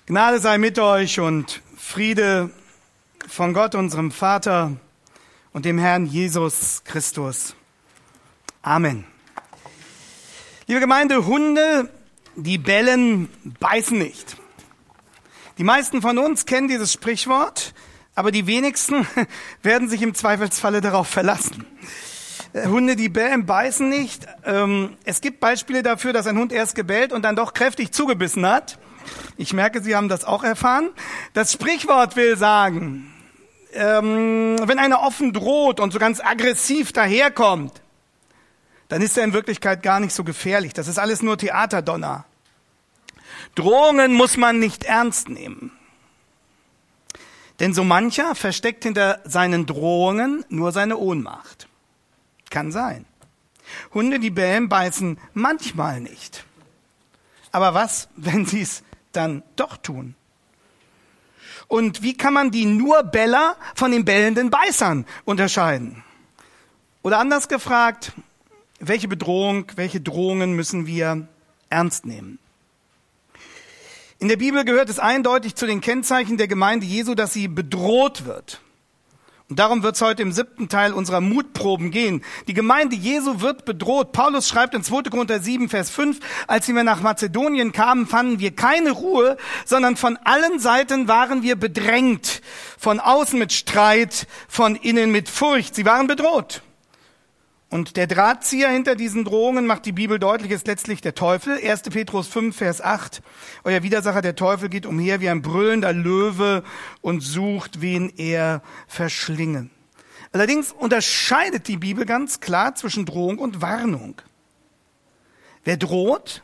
Gnade sei mit euch und Friede von Gott, unserem Vater und dem Herrn Jesus Christus. Amen. Liebe Gemeinde, Hunde, die bellen, beißen nicht. Die meisten von uns kennen dieses Sprichwort, aber die wenigsten werden sich im Zweifelsfalle darauf verlassen. Hunde, die bellen, beißen nicht. Es gibt Beispiele dafür, dass ein Hund erst gebellt und dann doch kräftig zugebissen hat. Ich merke, Sie haben das auch erfahren. Das Sprichwort will sagen, wenn einer offen droht und so ganz aggressiv daherkommt, dann ist er in Wirklichkeit gar nicht so gefährlich. Das ist alles nur Theaterdonner. Drohungen muss man nicht ernst nehmen. Denn so mancher versteckt hinter seinen Drohungen nur seine Ohnmacht. Kann sein. Hunde, die bellen, beißen manchmal nicht. Aber was, wenn sie es dann doch tun? Und wie kann man die nur Beller von den bellenden Beißern unterscheiden? Oder anders gefragt, welche Drohungen müssen wir ernst nehmen? In der Bibel gehört es eindeutig zu den Kennzeichen der Gemeinde Jesu, dass sie bedroht wird. Und darum wird es heute im 7. Teil unserer Mutproben gehen. Die Gemeinde Jesu wird bedroht. Paulus schreibt in 2. Korinther 7, Vers 5, als wir nach Mazedonien kamen, fanden wir keine Ruhe, sondern von allen Seiten waren wir bedrängt. Von außen mit Streit, von innen mit Furcht. Sie waren bedroht. Und der Drahtzieher hinter diesen Drohungen, macht die Bibel deutlich, ist letztlich der Teufel. 1. Petrus 5, Vers 8. Euer Widersacher, der Teufel, geht umher wie ein brüllender Löwe und sucht, wen er verschlingen. Allerdings unterscheidet die Bibel ganz klar zwischen Drohung und Warnung. Wer droht,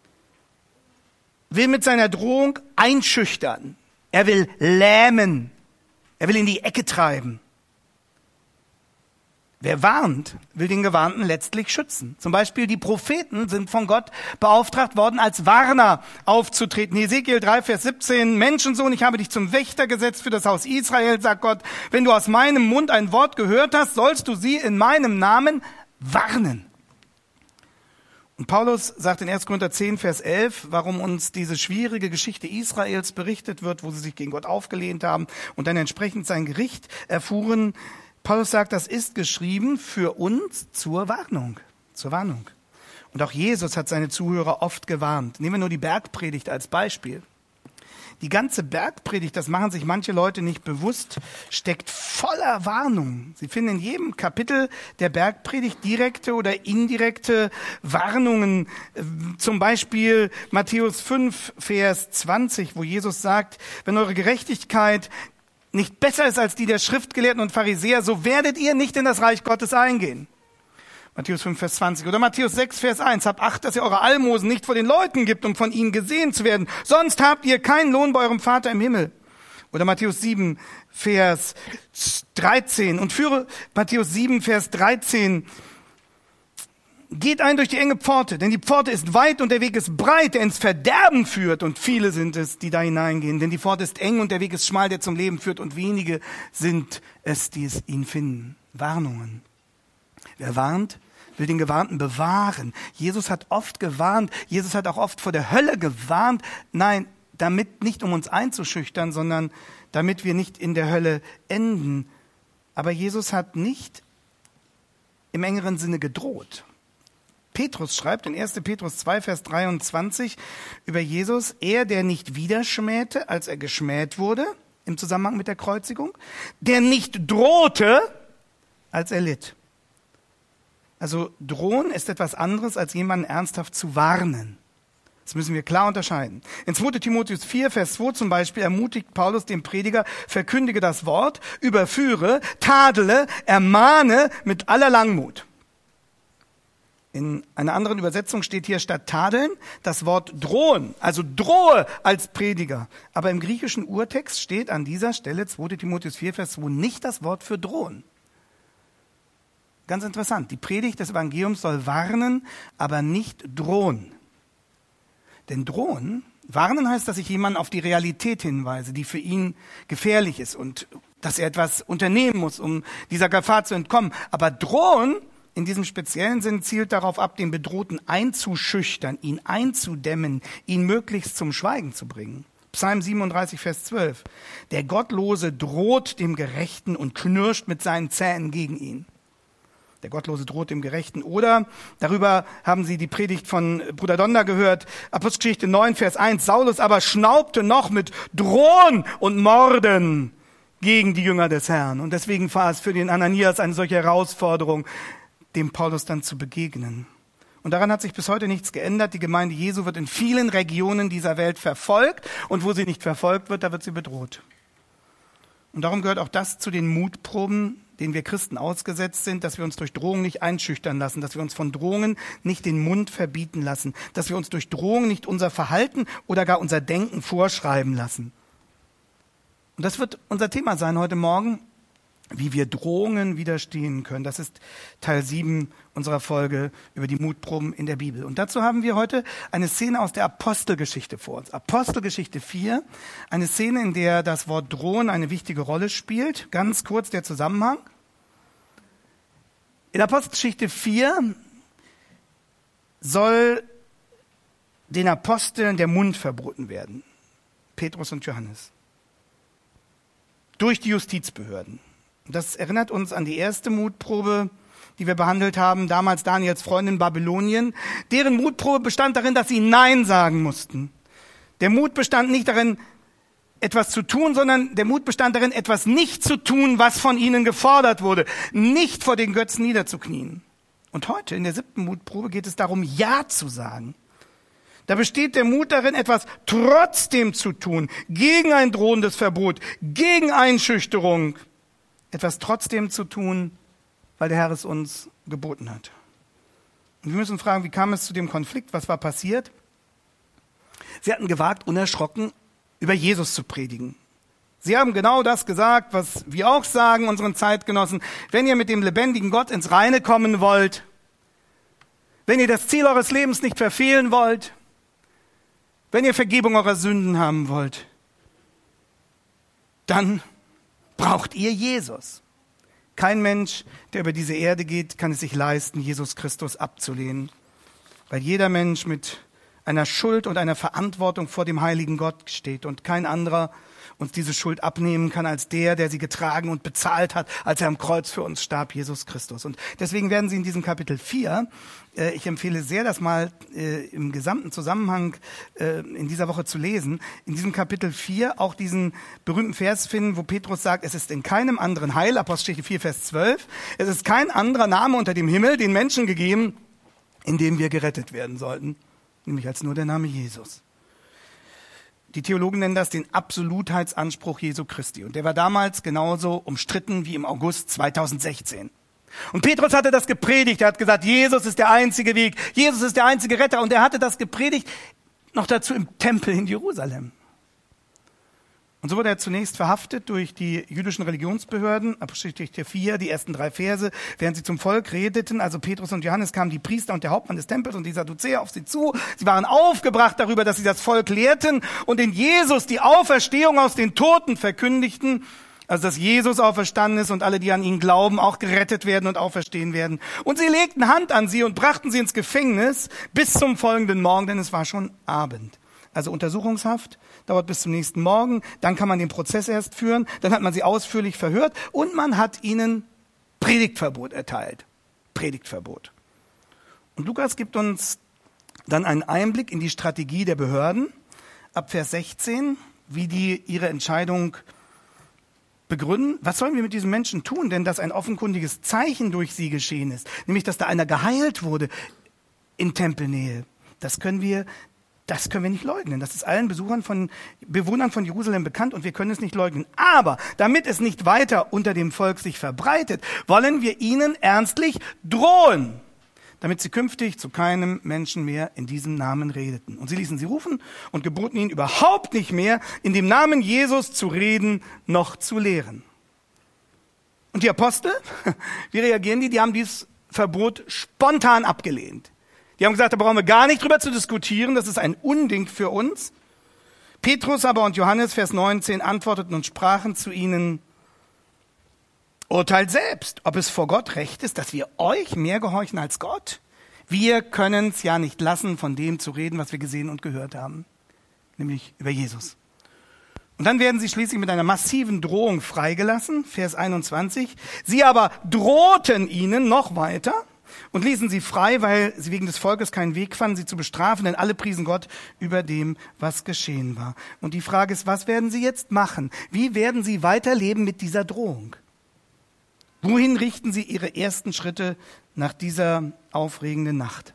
will mit seiner Drohung einschüchtern. Er will lähmen. Er will in die Ecke treiben. Wer warnt, will den Gewarnten letztlich schützen. Zum Beispiel die Propheten sind von Gott beauftragt worden, als Warner aufzutreten. Hesekiel 3, Vers 17, Menschensohn, ich habe dich zum Wächter gesetzt für das Haus Israel, sagt Gott. Wenn du aus meinem Mund ein Wort gehört hast, sollst du sie in meinem Namen warnen. Und Paulus sagt in 1. Korinther 10, Vers 11, warum uns diese schwierige Geschichte Israels berichtet wird, wo sie sich gegen Gott aufgelehnt haben und dann entsprechend sein Gericht erfuhren. Paulus sagt, das ist geschrieben für uns zur Warnung. Zur Warnung. Und auch Jesus hat seine Zuhörer oft gewarnt. Nehmen wir nur die Bergpredigt als Beispiel. Die ganze Bergpredigt, das machen sich manche Leute nicht bewusst, steckt voller Warnung. Sie finden in jedem Kapitel der Bergpredigt direkte oder indirekte Warnungen. Zum Beispiel Matthäus 5, Vers 20, wo Jesus sagt, wenn eure Gerechtigkeit nicht besser ist als die der Schriftgelehrten und Pharisäer, so werdet ihr nicht in das Reich Gottes eingehen. Matthäus 5, Vers 20. Oder Matthäus 6, Vers 1. Habt Acht, dass ihr eure Almosen nicht vor den Leuten gibt, um von ihnen gesehen zu werden. Sonst habt ihr keinen Lohn bei eurem Vater im Himmel. Oder Matthäus 7, Vers 13. Und führe Matthäus 7, Vers 13. Geht ein durch die enge Pforte, denn die Pforte ist weit und der Weg ist breit, der ins Verderben führt. Und viele sind es, die da hineingehen. Denn die Pforte ist eng und der Weg ist schmal, der zum Leben führt. Und wenige sind es, die es ihn finden. Warnungen. Wer warnt, will den Gewarnten bewahren. Jesus hat oft gewarnt. Jesus hat auch oft vor der Hölle gewarnt. Nein, damit nicht um uns einzuschüchtern, sondern damit wir nicht in der Hölle enden. Aber Jesus hat nicht im engeren Sinne gedroht. Petrus schreibt in 1. Petrus 2, Vers 23 über Jesus, er, der nicht wieder schmähte, als er geschmäht wurde, im Zusammenhang mit der Kreuzigung, der nicht drohte, als er litt. Also drohen ist etwas anderes, als jemanden ernsthaft zu warnen. Das müssen wir klar unterscheiden. In 2. Timotheus 4, Vers 2 zum Beispiel ermutigt Paulus den Prediger, verkündige das Wort, überführe, tadele, ermahne mit aller Langmut. In einer anderen Übersetzung steht hier statt tadeln das Wort drohen, also drohe als Prediger. Aber im griechischen Urtext steht an dieser Stelle 2. Timotheus 4, Vers 2 nicht das Wort für drohen. Ganz interessant, die Predigt des Evangeliums soll warnen, aber nicht drohen. Denn drohen, warnen heißt, dass ich jemanden auf die Realität hinweise, die für ihn gefährlich ist und dass er etwas unternehmen muss, um dieser Gefahr zu entkommen. Aber drohen in diesem speziellen Sinn zielt darauf ab, den Bedrohten einzuschüchtern, ihn einzudämmen, ihn möglichst zum Schweigen zu bringen. Psalm 37, Vers 12. Der Gottlose droht dem Gerechten und knirscht mit seinen Zähnen gegen ihn. Der Gottlose droht dem Gerechten. Oder, darüber haben Sie die Predigt von Bruder Donder gehört, Apostelgeschichte 9, Vers 1. Saulus aber schnaubte noch mit Drohen und Morden gegen die Jünger des Herrn. Und deswegen war es für den Ananias eine solche Herausforderung, dem Paulus dann zu begegnen. Und daran hat sich bis heute nichts geändert. Die Gemeinde Jesu wird in vielen Regionen dieser Welt verfolgt. Und wo sie nicht verfolgt wird, da wird sie bedroht. Und darum gehört auch das zu den Mutproben, denen wir Christen ausgesetzt sind, dass wir uns durch Drohungen nicht einschüchtern lassen, dass wir uns von Drohungen nicht den Mund verbieten lassen, dass wir uns durch Drohungen nicht unser Verhalten oder gar unser Denken vorschreiben lassen. Und das wird unser Thema sein heute Morgen, wie wir Drohungen widerstehen können. Das ist Teil 7 unserer Folge über die Mutproben in der Bibel. Und dazu haben wir heute eine Szene aus der Apostelgeschichte vor uns. Apostelgeschichte 4, eine Szene, in der das Wort drohen eine wichtige Rolle spielt. Ganz kurz der Zusammenhang. In Apostelgeschichte 4 soll den Aposteln der Mund verboten werden. Petrus und Johannes. Durch die Justizbehörden. Das erinnert uns an die erste Mutprobe, die wir behandelt haben, damals Daniels Freundin Babylonien. Deren Mutprobe bestand darin, dass sie Nein sagen mussten. Der Mut bestand nicht darin, etwas zu tun, sondern der Mut bestand darin, etwas nicht zu tun, was von ihnen gefordert wurde. Nicht vor den Götzen niederzuknien. Und heute in der 7. Mutprobe geht es darum, Ja zu sagen. Da besteht der Mut darin, etwas trotzdem zu tun, gegen ein drohendes Verbot, gegen Einschüchterung. Etwas trotzdem zu tun, weil der Herr es uns geboten hat. Und wir müssen fragen, wie kam es zu dem Konflikt? Was war passiert? Sie hatten gewagt, unerschrocken über Jesus zu predigen. Sie haben genau das gesagt, was wir auch sagen, unseren Zeitgenossen. Wenn ihr mit dem lebendigen Gott ins Reine kommen wollt, wenn ihr das Ziel eures Lebens nicht verfehlen wollt, wenn ihr Vergebung eurer Sünden haben wollt, dann braucht ihr Jesus. Kein Mensch, der über diese Erde geht, kann es sich leisten, Jesus Christus abzulehnen. Weil jeder Mensch mit einer Schuld und einer Verantwortung vor dem heiligen Gott steht und kein anderer uns diese Schuld abnehmen kann als der sie getragen und bezahlt hat, als er am Kreuz für uns starb, Jesus Christus. Und deswegen werden Sie in diesem Kapitel 4, ich empfehle sehr, das mal im gesamten Zusammenhang in dieser Woche zu lesen, in diesem Kapitel 4 auch diesen berühmten Vers finden, wo Petrus sagt, es ist in keinem anderen Heil, Apostelgeschichte 4, Vers 12, es ist kein anderer Name unter dem Himmel den Menschen gegeben, in dem wir gerettet werden sollten, nämlich als nur der Name Jesus. Die Theologen nennen das den Absolutheitsanspruch Jesu Christi. Und der war damals genauso umstritten wie im August 2016. Und Petrus hatte das gepredigt. Er hat gesagt, Jesus ist der einzige Weg. Jesus ist der einzige Retter. Und er hatte das gepredigt, noch dazu im Tempel in Jerusalem. Und so wurde er zunächst verhaftet durch die jüdischen Religionsbehörden, Apostelgeschichte 4, die ersten 3 Verse, während sie zum Volk redeten, also Petrus und Johannes, kamen die Priester und der Hauptmann des Tempels und die Sadduzäer auf sie zu. Sie waren aufgebracht darüber, dass sie das Volk lehrten und in Jesus die Auferstehung aus den Toten verkündigten, also dass Jesus auferstanden ist und alle, die an ihn glauben, auch gerettet werden und auferstehen werden. Und sie legten Hand an sie und brachten sie ins Gefängnis bis zum folgenden Morgen, denn es war schon Abend. Also Untersuchungshaft dauert bis zum nächsten Morgen, dann kann man den Prozess erst führen, dann hat man sie ausführlich verhört und man hat ihnen Predigtverbot erteilt. Predigtverbot. Und Lukas gibt uns dann einen Einblick in die Strategie der Behörden, ab Vers 16, wie die ihre Entscheidung begründen. Was sollen wir mit diesen Menschen tun? Denn dass ein offenkundiges Zeichen durch sie geschehen ist, nämlich dass da einer geheilt wurde in Tempelnähe, das können wir nicht leugnen. Das ist allen Bewohnern von Jerusalem bekannt und wir können es nicht leugnen. Aber damit es nicht weiter unter dem Volk sich verbreitet, wollen wir ihnen ernstlich drohen, damit sie künftig zu keinem Menschen mehr in diesem Namen redeten. Und sie ließen sie rufen und geboten ihnen überhaupt nicht mehr in dem Namen Jesus zu reden noch zu lehren. Und die Apostel, wie reagieren die? Die haben dieses Verbot spontan abgelehnt. Die haben gesagt, da brauchen wir gar nicht drüber zu diskutieren, das ist ein Unding für uns. Petrus aber und Johannes, Vers 19, antworteten und sprachen zu ihnen, urteilt selbst, ob es vor Gott recht ist, dass wir euch mehr gehorchen als Gott. Wir können es ja nicht lassen, von dem zu reden, was wir gesehen und gehört haben, nämlich über Jesus. Und dann werden sie schließlich mit einer massiven Drohung freigelassen, Vers 21. Sie aber drohten ihnen noch weiter und ließen sie frei, weil sie wegen des Volkes keinen Weg fanden, sie zu bestrafen, denn alle priesen Gott über dem, was geschehen war. Und die Frage ist, was werden sie jetzt machen? Wie werden sie weiterleben mit dieser Drohung? Wohin richten sie ihre ersten Schritte nach dieser aufregenden Nacht?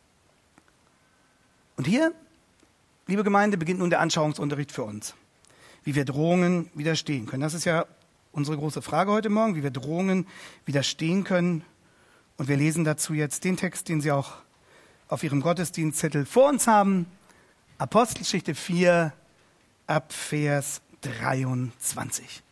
Und hier, liebe Gemeinde, beginnt nun der Anschauungsunterricht für uns, wie wir Drohungen widerstehen können. Das ist ja unsere große Frage heute Morgen, wie wir Drohungen widerstehen können. Und wir lesen dazu jetzt den Text, den Sie auch auf Ihrem Gottesdienstzettel vor uns haben. Apostelgeschichte 4, ab Vers 23.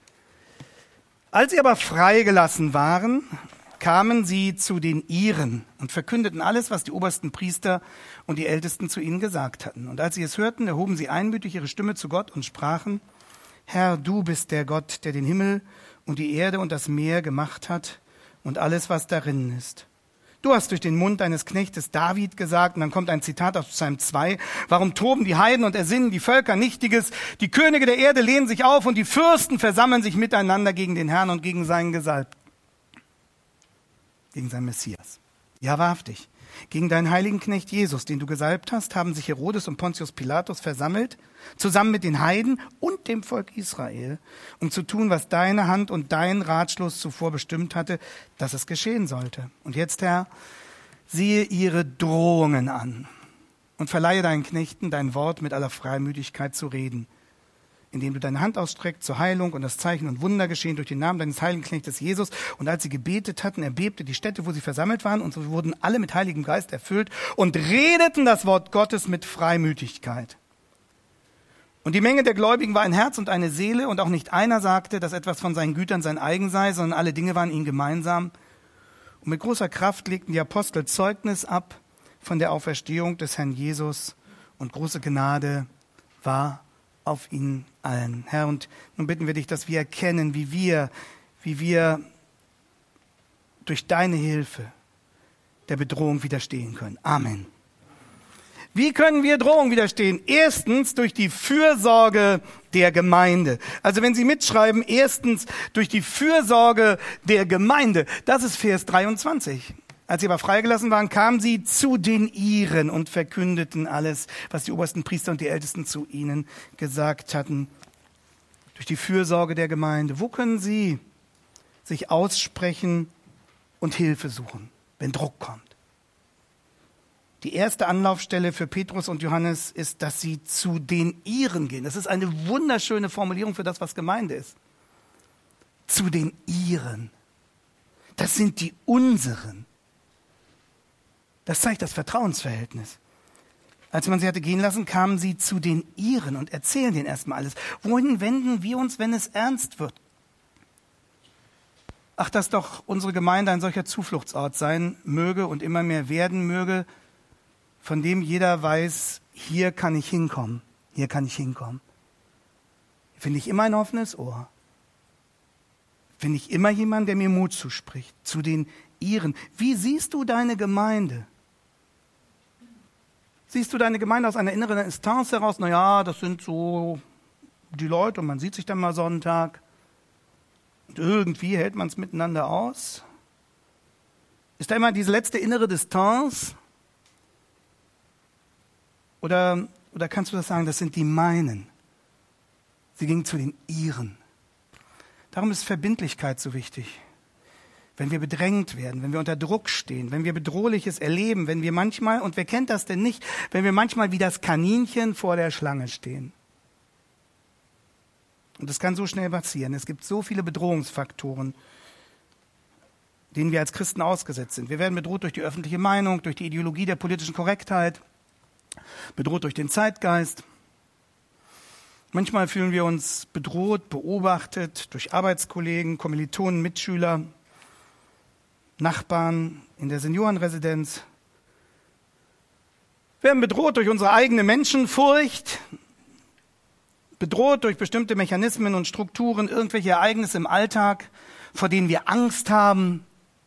Als sie aber freigelassen waren, kamen sie zu den Iren und verkündeten alles, was die obersten Priester und die Ältesten zu ihnen gesagt hatten. Und als sie es hörten, erhoben sie einmütig ihre Stimme zu Gott und sprachen: Herr, du bist der Gott, der den Himmel und die Erde und das Meer gemacht hat und alles, was darin ist. Du hast durch den Mund deines Knechtes David gesagt, und dann kommt ein Zitat aus Psalm 2, warum toben die Heiden und ersinnen die Völker Nichtiges? Die Könige der Erde lehnen sich auf und die Fürsten versammeln sich miteinander gegen den Herrn und gegen seinen Gesalbten, gegen seinen Messias. Ja, wahrhaftig. Gegen deinen heiligen Knecht Jesus, den du gesalbt hast, haben sich Herodes und Pontius Pilatus versammelt, zusammen mit den Heiden und dem Volk Israel, um zu tun, was deine Hand und dein Ratschluss zuvor bestimmt hatte, dass es geschehen sollte. Und jetzt, Herr, siehe ihre Drohungen an und verleihe deinen Knechten dein Wort mit aller Freimütigkeit zu reden, indem du deine Hand ausstreckst zur Heilung und das Zeichen und Wunder geschehen durch den Namen deines heiligen Knechtes Jesus. Und als sie gebetet hatten, erbebte die Stätte, wo sie versammelt waren, und so wurden alle mit Heiligem Geist erfüllt und redeten das Wort Gottes mit Freimütigkeit. Und die Menge der Gläubigen war ein Herz und eine Seele, und auch nicht einer sagte, dass etwas von seinen Gütern sein eigen sei, sondern alle Dinge waren ihnen gemeinsam. Und mit großer Kraft legten die Apostel Zeugnis ab von der Auferstehung des Herrn Jesus, und große Gnade war auf ihnen allen. Herr, und nun bitten wir dich, dass wir erkennen, wie wir durch deine Hilfe der Bedrohung widerstehen können. Amen. Wie können wir Drohung widerstehen? Erstens durch die Fürsorge der Gemeinde. Also wenn Sie mitschreiben, erstens durch die Fürsorge der Gemeinde. Das ist Vers 23. Als sie aber freigelassen waren, kamen sie zu den Iren und verkündeten alles, was die obersten Priester und die Ältesten zu ihnen gesagt hatten. Durch die Fürsorge der Gemeinde. Wo können Sie sich aussprechen und Hilfe suchen, wenn Druck kommt? Die erste Anlaufstelle für Petrus und Johannes ist, dass sie zu den Iren gehen. Das ist eine wunderschöne Formulierung für das, was Gemeinde ist. Zu den Iren. Das sind die unseren. Das zeigt das Vertrauensverhältnis. Als man sie hatte gehen lassen, kamen sie zu den Iren und erzählen denen erstmal alles. Wohin wenden wir uns, wenn es ernst wird? Ach, dass doch unsere Gemeinde ein solcher Zufluchtsort sein möge und immer mehr werden möge, von dem jeder weiß, hier kann ich hinkommen, hier kann ich hinkommen. Finde ich immer ein offenes Ohr. Finde ich immer jemanden, der mir Mut zuspricht. Zu den Iren. Wie siehst du deine Gemeinde? Siehst du deine Gemeinde aus einer inneren Instanz heraus? Naja, das sind so die Leute und man sieht sich dann mal Sonntag. Und irgendwie hält man es miteinander aus. Ist da immer diese letzte innere Distanz? Oder kannst du das sagen, das sind die meinen? Sie gingen zu den Iren. Darum ist Verbindlichkeit so wichtig. Wenn wir bedrängt werden, wenn wir unter Druck stehen, wenn wir Bedrohliches erleben, wenn wir manchmal, und wer kennt das denn nicht, wenn wir manchmal wie das Kaninchen vor der Schlange stehen. Und das kann so schnell passieren. Es gibt so viele Bedrohungsfaktoren, denen wir als Christen ausgesetzt sind. Wir werden bedroht durch die öffentliche Meinung, durch die Ideologie der politischen Korrektheit, bedroht durch den Zeitgeist. Manchmal fühlen wir uns bedroht, beobachtet durch Arbeitskollegen, Kommilitonen, Mitschüler, Nachbarn in der Seniorenresidenz. Wir werden bedroht durch unsere eigene Menschenfurcht, bedroht durch bestimmte Mechanismen und Strukturen, irgendwelche Ereignisse im Alltag, vor denen wir Angst haben.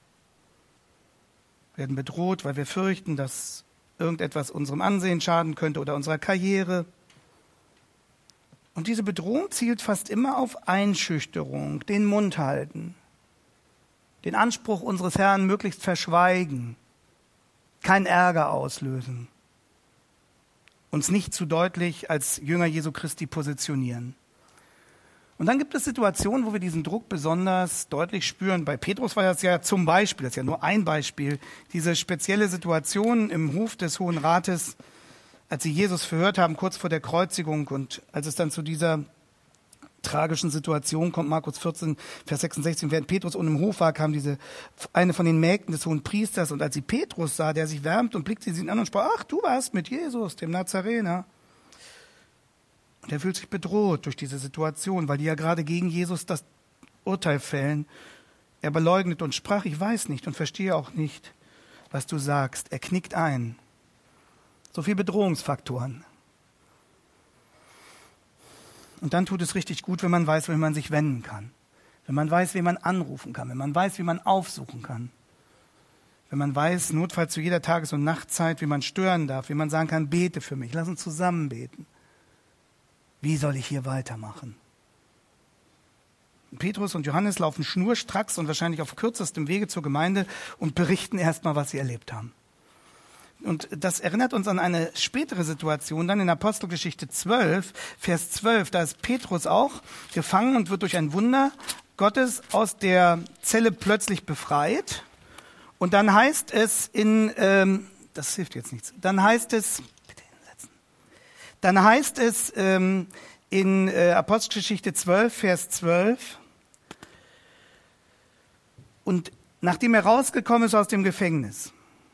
Wir werden bedroht, weil wir fürchten, dass irgendetwas unserem Ansehen schaden könnte oder unserer Karriere. Und diese Bedrohung zielt fast immer auf Einschüchterung, den Mund halten, den Anspruch unseres Herrn möglichst verschweigen, keinen Ärger auslösen, uns nicht zu deutlich als Jünger Jesu Christi positionieren. Und dann gibt es Situationen, wo wir diesen Druck besonders deutlich spüren. Bei Petrus war das ja zum Beispiel, das ist ja nur ein Beispiel, diese spezielle Situation im Hof des Hohen Rates, als sie Jesus verhört haben, kurz vor der Kreuzigung, und als es dann zu dieser tragischen Situation kommt, Markus 14, Vers 66, während Petrus unten im Hof war, kam eine von den Mägden des hohen Priesters, und als sie Petrus sah, der sich wärmt, und blickte sie ihn an und sprach, ach, du warst mit Jesus, dem Nazarener. Und er fühlt sich bedroht durch diese Situation, weil die ja gerade gegen Jesus das Urteil fällen. Er beleugnet und sprach, ich weiß nicht und verstehe auch nicht, was du sagst. Er knickt ein. So viele Bedrohungsfaktoren. Und dann tut es richtig gut, wenn man weiß, wie man sich wenden kann. Wenn man weiß, wie man anrufen kann. Wenn man weiß, wie man aufsuchen kann. Wenn man weiß, notfalls zu jeder Tages- und Nachtzeit, wie man stören darf. Wie man sagen kann, bete für mich, lass uns zusammen beten. Wie soll ich hier weitermachen? Petrus und Johannes laufen schnurstracks und wahrscheinlich auf kürzestem Wege zur Gemeinde und berichten erstmal, was sie erlebt haben. Und das erinnert uns an eine spätere Situation, dann in Apostelgeschichte 12, Vers 12. Da ist Petrus auch gefangen und wird durch ein Wunder Gottes aus der Zelle plötzlich befreit. Und dann heißt es das hilft jetzt nichts, dann heißt es in Apostelgeschichte 12, Vers 12, und nachdem er rausgekommen ist aus dem Gefängnis,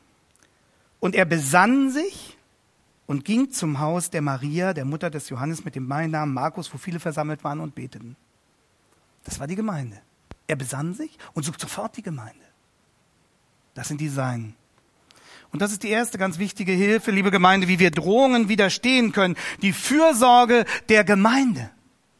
und er besann sich und ging zum Haus der Maria, der Mutter des Johannes mit dem Beinamen Markus, wo viele versammelt waren und beteten. Das war die Gemeinde. Er besann sich und sucht sofort die Gemeinde. Das sind die Seinen. Und das ist die erste ganz wichtige Hilfe, liebe Gemeinde, wie wir Drohungen widerstehen können. Die Fürsorge der Gemeinde.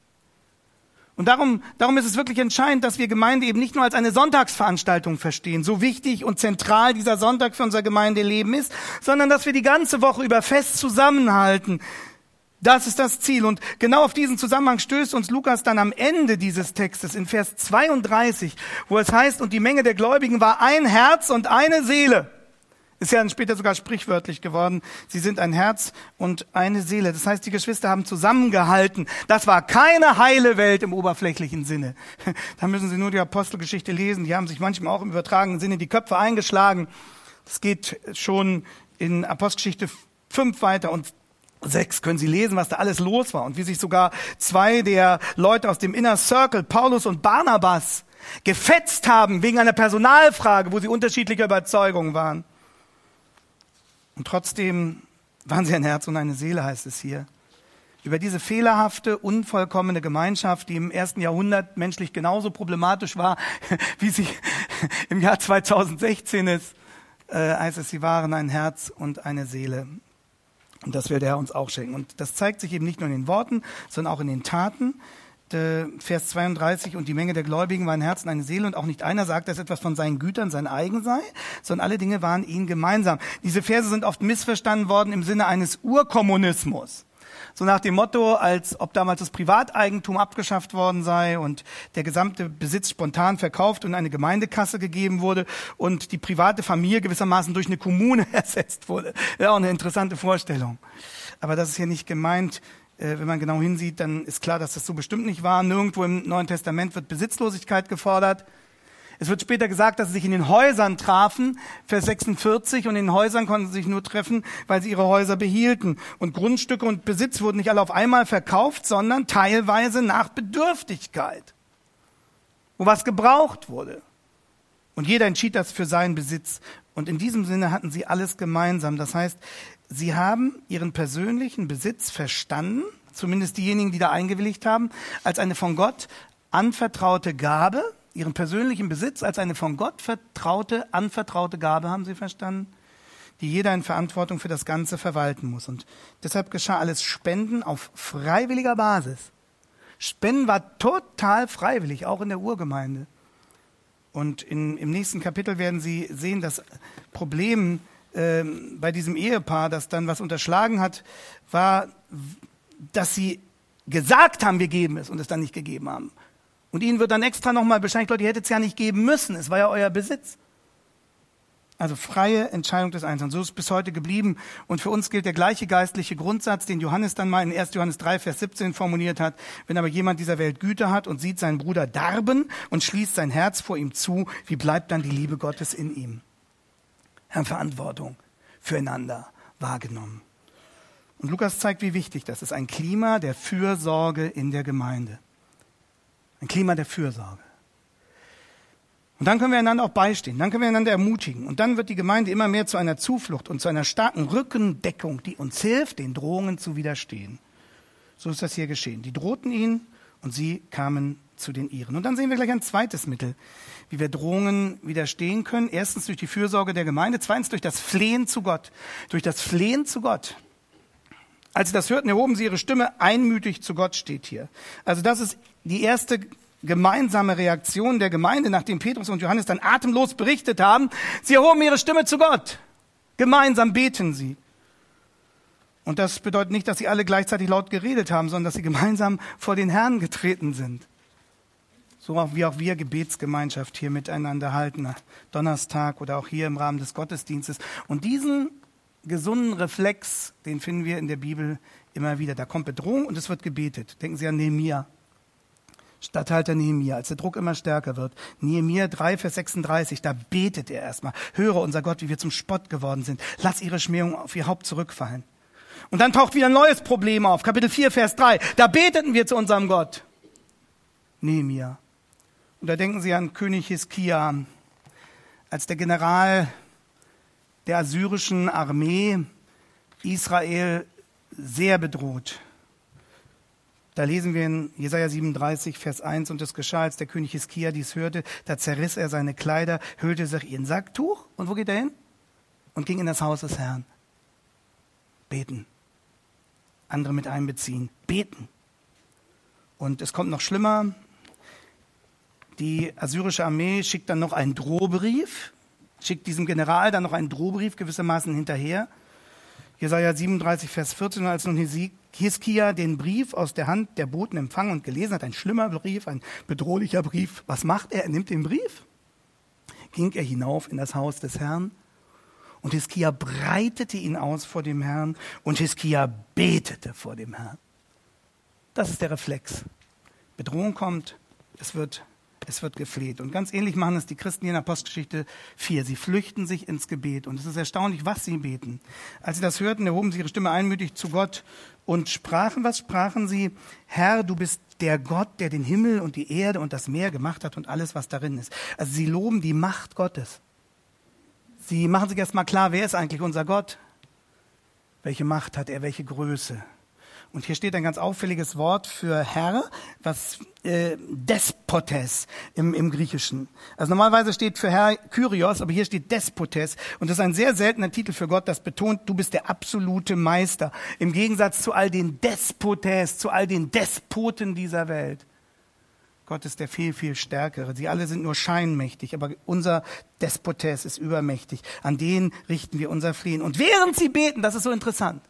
Und darum ist es wirklich entscheidend, dass wir Gemeinde eben nicht nur als eine Sonntagsveranstaltung verstehen, so wichtig und zentral dieser Sonntag für unser Gemeindeleben ist, sondern dass wir die ganze Woche über fest zusammenhalten. Das ist das Ziel. Und genau auf diesen Zusammenhang stößt uns Lukas dann am Ende dieses Textes in Vers 32, wo es heißt, und die Menge der Gläubigen war ein Herz und eine Seele. Ist ja dann später sogar sprichwörtlich geworden. Sie sind ein Herz und eine Seele. Das heißt, die Geschwister haben zusammengehalten. Das war keine heile Welt im oberflächlichen Sinne. Da müssen Sie nur die Apostelgeschichte lesen. Die haben sich manchmal auch im übertragenen Sinne die Köpfe eingeschlagen. Das geht schon in Apostelgeschichte 5 weiter und 6 können Sie lesen, was da alles los war und wie sich sogar 2 der Leute aus dem Inner Circle, Paulus und Barnabas, gefetzt haben wegen einer Personalfrage, wo sie unterschiedlicher Überzeugung waren. Und trotzdem waren sie ein Herz und eine Seele, heißt es hier. Über diese fehlerhafte, unvollkommene Gemeinschaft, die im 1. Jahrhundert menschlich genauso problematisch war, wie sie im Jahr 2016 ist, heißt es, sie waren ein Herz und eine Seele. Und das will der Herr uns auch schenken. Und das zeigt sich eben nicht nur in den Worten, sondern auch in den Taten. Vers 32, und die Menge der Gläubigen war ein Herz und eine Seele, und auch nicht einer sagt, dass etwas von seinen Gütern sein eigen sei, sondern alle Dinge waren ihnen gemeinsam. Diese Verse sind oft missverstanden worden im Sinne eines Urkommunismus. So nach dem Motto, als ob damals das Privateigentum abgeschafft worden sei und der gesamte Besitz spontan verkauft und in eine Gemeindekasse gegeben wurde und die private Familie gewissermaßen durch eine Kommune ersetzt wurde. Ja, auch eine interessante Vorstellung. Aber das ist hier nicht gemeint. Wenn man genau hinsieht, dann ist klar, dass das so bestimmt nicht war. Nirgendwo im Neuen Testament wird Besitzlosigkeit gefordert. Es wird später gesagt, dass sie sich in den Häusern trafen, Vers 46, und in den Häusern konnten sie sich nur treffen, weil sie ihre Häuser behielten. Und Grundstücke und Besitz wurden nicht alle auf einmal verkauft, sondern teilweise nach Bedürftigkeit, wo was gebraucht wurde. Und jeder entschied das für seinen Besitz. Und in diesem Sinne hatten sie alles gemeinsam. Das heißt, sie haben ihren persönlichen Besitz verstanden, zumindest diejenigen, die da eingewilligt haben, als eine von Gott anvertraute Gabe. Ihren persönlichen Besitz als eine von Gott anvertraute Gabe haben sie verstanden, die jeder in Verantwortung für das Ganze verwalten muss. Und deshalb geschah alles Spenden auf freiwilliger Basis. Spenden war total freiwillig, auch in der Urgemeinde. Und im nächsten Kapitel werden Sie sehen, das Problem bei diesem Ehepaar, das dann was unterschlagen hat, war, dass sie gesagt haben, wir geben es und es dann nicht gegeben haben. Und ihnen wird dann extra nochmal bescheinigt, Leute, ihr hättet es ja nicht geben müssen, es war ja euer Besitz. Also freie Entscheidung des Einzelnen. So ist es bis heute geblieben. Und für uns gilt der gleiche geistliche Grundsatz, den Johannes dann mal in 1. Johannes 3, Vers 17 formuliert hat. Wenn aber jemand dieser Welt Güter hat und sieht seinen Bruder darben und schließt sein Herz vor ihm zu, wie bleibt dann die Liebe Gottes in ihm? Wir haben Verantwortung füreinander wahrgenommen. Und Lukas zeigt, wie wichtig das ist. Ein Klima der Fürsorge in der Gemeinde. Ein Klima der Fürsorge. Und dann können wir einander auch beistehen, dann können wir einander ermutigen. Und dann wird die Gemeinde immer mehr zu einer Zuflucht und zu einer starken Rückendeckung, die uns hilft, den Drohungen zu widerstehen. So ist das hier geschehen. Die drohten ihnen und sie kamen zu den ihren. Und dann sehen wir gleich ein zweites Mittel, wie wir Drohungen widerstehen können. Erstens durch die Fürsorge der Gemeinde, zweitens durch das Flehen zu Gott. Durch das Flehen zu Gott. Als sie das hörten, erhoben sie ihre Stimme einmütig zu Gott, steht hier. Also das ist die erste gemeinsame Reaktion der Gemeinde, nachdem Petrus und Johannes dann atemlos berichtet haben. Sie erhoben ihre Stimme zu Gott. Gemeinsam beten sie. Und das bedeutet nicht, dass sie alle gleichzeitig laut geredet haben, sondern dass sie gemeinsam vor den Herrn getreten sind. So wie auch wir Gebetsgemeinschaft hier miteinander halten, Donnerstag oder auch hier im Rahmen des Gottesdienstes. Und diesen gesunden Reflex, den finden wir in der Bibel immer wieder. Da kommt Bedrohung und es wird gebetet. Denken Sie an Nehemia. Statthalter Nehemia, als der Druck immer stärker wird. Nehemia 3, Vers 36, da betet er erstmal. Höre, unser Gott, wie wir zum Spott geworden sind. Lass ihre Schmähung auf ihr Haupt zurückfallen. Und dann taucht wieder ein neues Problem auf. Kapitel 4, Vers 3. Da beteten wir zu unserem Gott. Nehemia. Und da denken Sie an König Hiskia, als der General der assyrischen Armee Israel sehr bedroht. Da lesen wir in Jesaja 37, Vers 1, und es geschah, als der König Hiskia dies hörte, da zerriss er seine Kleider, hüllte sich in Sacktuch, und wo geht er hin? Und ging in das Haus des Herrn. Beten. Andere mit einbeziehen. Beten. Und es kommt noch schlimmer. Die assyrische Armee schickt dann noch einen Drohbrief, schickt diesem General dann noch einen Drohbrief gewissermaßen hinterher. Jesaja 37, Vers 14, als nun Hiskia den Brief aus der Hand der Boten empfangen und gelesen hat, ein schlimmer Brief, ein bedrohlicher Brief. Was macht er? Er nimmt den Brief, ging er hinauf in das Haus des Herrn und Hiskia breitete ihn aus vor dem Herrn und Hiskia betete vor dem Herrn. Das ist der Reflex. Bedrohung kommt, es wird gefleht. Und ganz ähnlich machen es die Christen hier in Apostelgeschichte 4. Sie flüchten sich ins Gebet. Und es ist erstaunlich, was sie beten. Als sie das hörten, erhoben sie ihre Stimme einmütig zu Gott und sprachen. Was sprachen sie? Herr, du bist der Gott, der den Himmel und die Erde und das Meer gemacht hat und alles, was darin ist. Also sie loben die Macht Gottes. Sie machen sich erstmal klar, wer ist eigentlich unser Gott? Welche Macht hat er? Welche Größe? Und hier steht ein ganz auffälliges Wort für Herr, was Despotes im Griechischen. Also normalerweise steht für Herr Kyrios, aber hier steht Despotes. Und das ist ein sehr seltener Titel für Gott, das betont, du bist der absolute Meister. Im Gegensatz zu all den Despotes, zu all den Despoten dieser Welt. Gott ist der viel, viel Stärkere. Sie alle sind nur scheinmächtig, aber unser Despotes ist übermächtig. An den richten wir unser Flehen. Und während sie beten, das ist so interessant,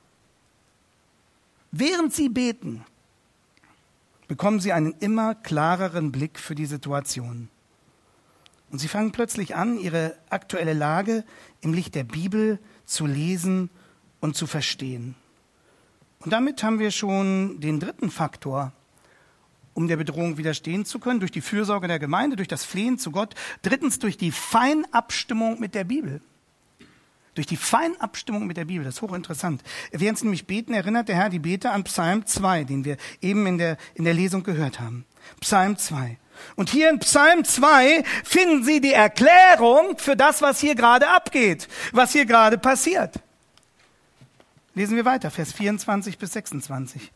während sie beten, bekommen sie einen immer klareren Blick für die Situation. Und sie fangen plötzlich an, ihre aktuelle Lage im Licht der Bibel zu lesen und zu verstehen. Und damit haben wir schon den dritten Faktor, um der Bedrohung widerstehen zu können, durch die Fürsorge der Gemeinde, durch das Flehen zu Gott. Drittens, durch die Feinabstimmung mit der Bibel. Durch die Feinabstimmung mit der Bibel, das ist hochinteressant. Während sie nämlich beten, erinnert der Herr die Beter an Psalm 2, den wir eben in der Lesung gehört haben. Psalm 2. Und hier in Psalm 2 finden Sie die Erklärung für das, was hier gerade abgeht, was hier gerade passiert. Lesen wir weiter, Vers 24 bis 26.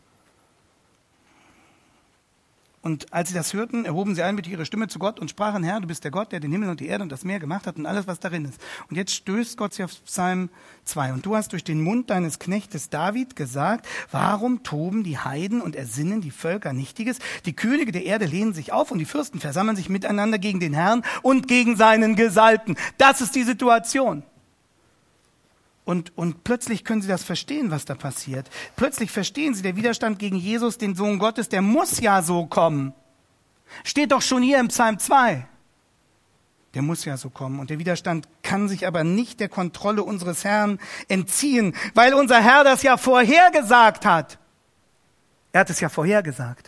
Und als sie das hörten, erhoben sie einmütig ihre Stimme zu Gott und sprachen, Herr, du bist der Gott, der den Himmel und die Erde und das Meer gemacht hat und alles, was darin ist. Und jetzt stößt Gott sie auf Psalm 2. Und du hast durch den Mund deines Knechtes David gesagt, warum toben die Heiden und ersinnen die Völker Nichtiges? Die Könige der Erde lehnen sich auf und die Fürsten versammeln sich miteinander gegen den Herrn und gegen seinen Gesalbten. Das ist die Situation. Und plötzlich können sie das verstehen, was da passiert. Plötzlich verstehen sie, der Widerstand gegen Jesus, den Sohn Gottes, der muss ja so kommen. Steht doch schon hier im Psalm 2. Der muss ja so kommen. Und der Widerstand kann sich aber nicht der Kontrolle unseres Herrn entziehen, weil unser Herr das ja vorhergesagt hat. Er hat es ja vorhergesagt.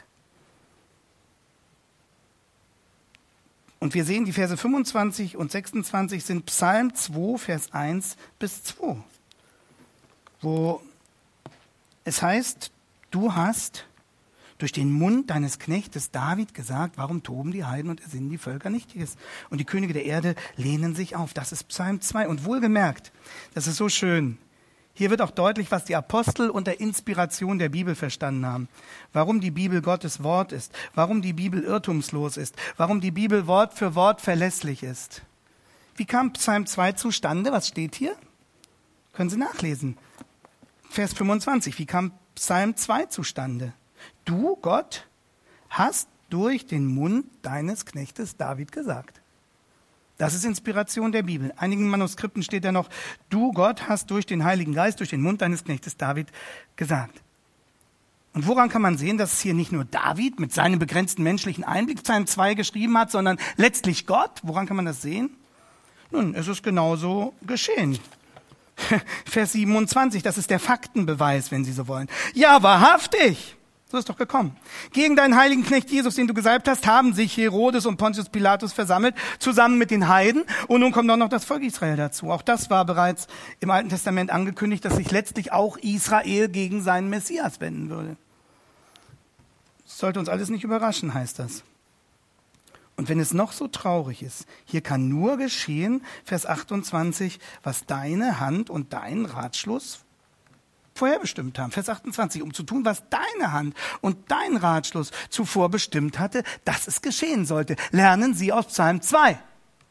Und wir sehen, die Verse 25 und 26 sind Psalm 2, Vers 1 bis 2, wo es heißt, du hast durch den Mund deines Knechtes David gesagt, warum toben die Heiden und ersinnen die Völker Nichtiges? Und die Könige der Erde lehnen sich auf. Das ist Psalm 2. Und wohlgemerkt, das ist so schön, hier wird auch deutlich, was die Apostel unter Inspiration der Bibel verstanden haben. Warum die Bibel Gottes Wort ist, warum die Bibel irrtumslos ist, warum die Bibel Wort für Wort verlässlich ist. Wie kam Psalm 2 zustande? Was steht hier? Können Sie nachlesen. Vers 25. Wie kam Psalm 2 zustande? Du, Gott, hast durch den Mund deines Knechtes David gesagt. Das ist Inspiration der Bibel. In einigen Manuskripten steht ja noch, du Gott hast durch den Heiligen Geist, durch den Mund deines Knechtes David gesagt. Und woran kann man sehen, dass es hier nicht nur David mit seinem begrenzten menschlichen Einblick Psalm 2 geschrieben hat, sondern letztlich Gott? Woran kann man das sehen? Nun, es ist genauso geschehen. Vers 27, das ist der Faktenbeweis, wenn Sie so wollen. Ja, wahrhaftig! So ist doch gekommen. Gegen deinen heiligen Knecht Jesus, den du gesalbt hast, haben sich Herodes und Pontius Pilatus versammelt, zusammen mit den Heiden. Und nun kommt auch noch das Volk Israel dazu. Auch das war bereits im Alten Testament angekündigt, dass sich letztlich auch Israel gegen seinen Messias wenden würde. Das sollte uns alles nicht überraschen, heißt das. Und wenn es noch so traurig ist, hier kann nur geschehen, Vers 28, was deine Hand und dein Ratschluss vorherbestimmt haben. Vers 28, um zu tun, was deine Hand und dein Ratschluss zuvor bestimmt hatte, dass es geschehen sollte. Lernen Sie aus Psalm 2.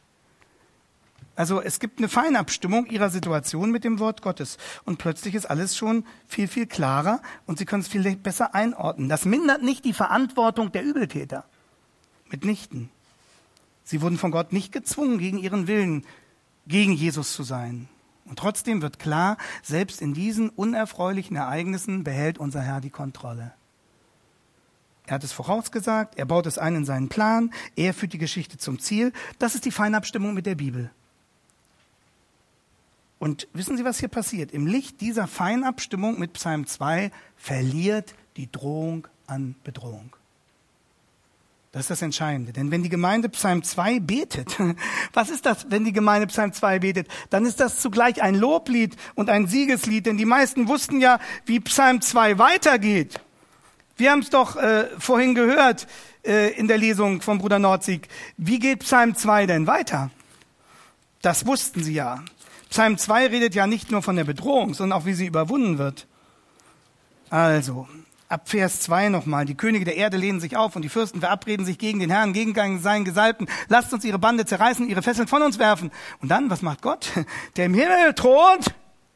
Also es gibt eine Feinabstimmung Ihrer Situation mit dem Wort Gottes. Und plötzlich ist alles schon viel, viel klarer und Sie können es viel besser einordnen. Das mindert nicht die Verantwortung der Übeltäter. Mitnichten. Sie wurden von Gott nicht gezwungen, gegen ihren Willen, gegen Jesus zu sein. Und trotzdem wird klar, selbst in diesen unerfreulichen Ereignissen behält unser Herr die Kontrolle. Er hat es vorausgesagt, er baut es ein in seinen Plan, er führt die Geschichte zum Ziel. Das ist die Feinabstimmung mit der Bibel. Und wissen Sie, was hier passiert? Im Licht dieser Feinabstimmung mit Psalm 2 verliert die Drohung an Bedrohung. Das ist das Entscheidende. Denn wenn die Gemeinde Psalm 2 betet, was ist das, wenn die Gemeinde Psalm 2 betet? Dann ist das zugleich ein Loblied und ein Siegeslied. Denn die meisten wussten ja, wie Psalm 2 weitergeht. Wir haben es doch vorhin gehört in der Lesung von Bruder Nordzig. Wie geht Psalm 2 denn weiter? Das wussten sie ja. Psalm 2 redet ja nicht nur von der Bedrohung, sondern auch, wie sie überwunden wird. Also, ab Vers 2 nochmal. Die Könige der Erde lehnen sich auf und die Fürsten verabreden sich gegen den Herrn, gegen seinen Gesalbten. Lasst uns ihre Bande zerreißen, ihre Fesseln von uns werfen. Und dann, was macht Gott? Der im Himmel thront,